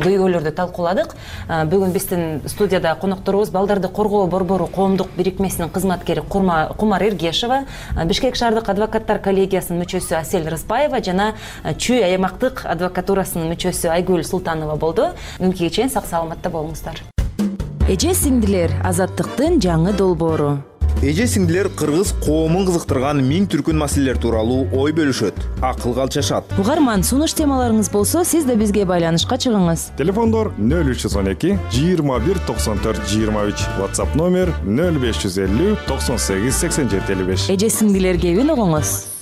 Speaker 3: көйгөйлөрдү талкууладык. Бүгүн биздин студияда конокторубуз балдарды коргоо борбору коомдук бирикмесинин кызматкери Кумар Эргешова, Бишкек шаардык адвокаттар коллегиясынын мүчөсү Асель Рыспаева жана Чүй аймактык адвокатурасынын мүчөсү Айгүл Султанова болду. Бүгүнкү чейин сак саламатта болуңуздар.
Speaker 10: Эже сиңдилер азаттыктын жаңы долбоору.
Speaker 11: Эже сиңдилер кыргыз коомун кызыктырган миң түркүн маселелер тууралуу ой бөлүшөт, акылга алчашат.
Speaker 10: Угарман, сунуш темаларыңыз болсо, сиз да бизге байланышка чыгыңыз.
Speaker 12: Телефондор нөл үч жүз он эки жыйырма бир токсон төрт жыйырма үч, WhatsApp номер нөл беш жүз элүү токсон сегиз сексен жети элүү беш.
Speaker 10: Эже сиңдилер кебин угуңуз.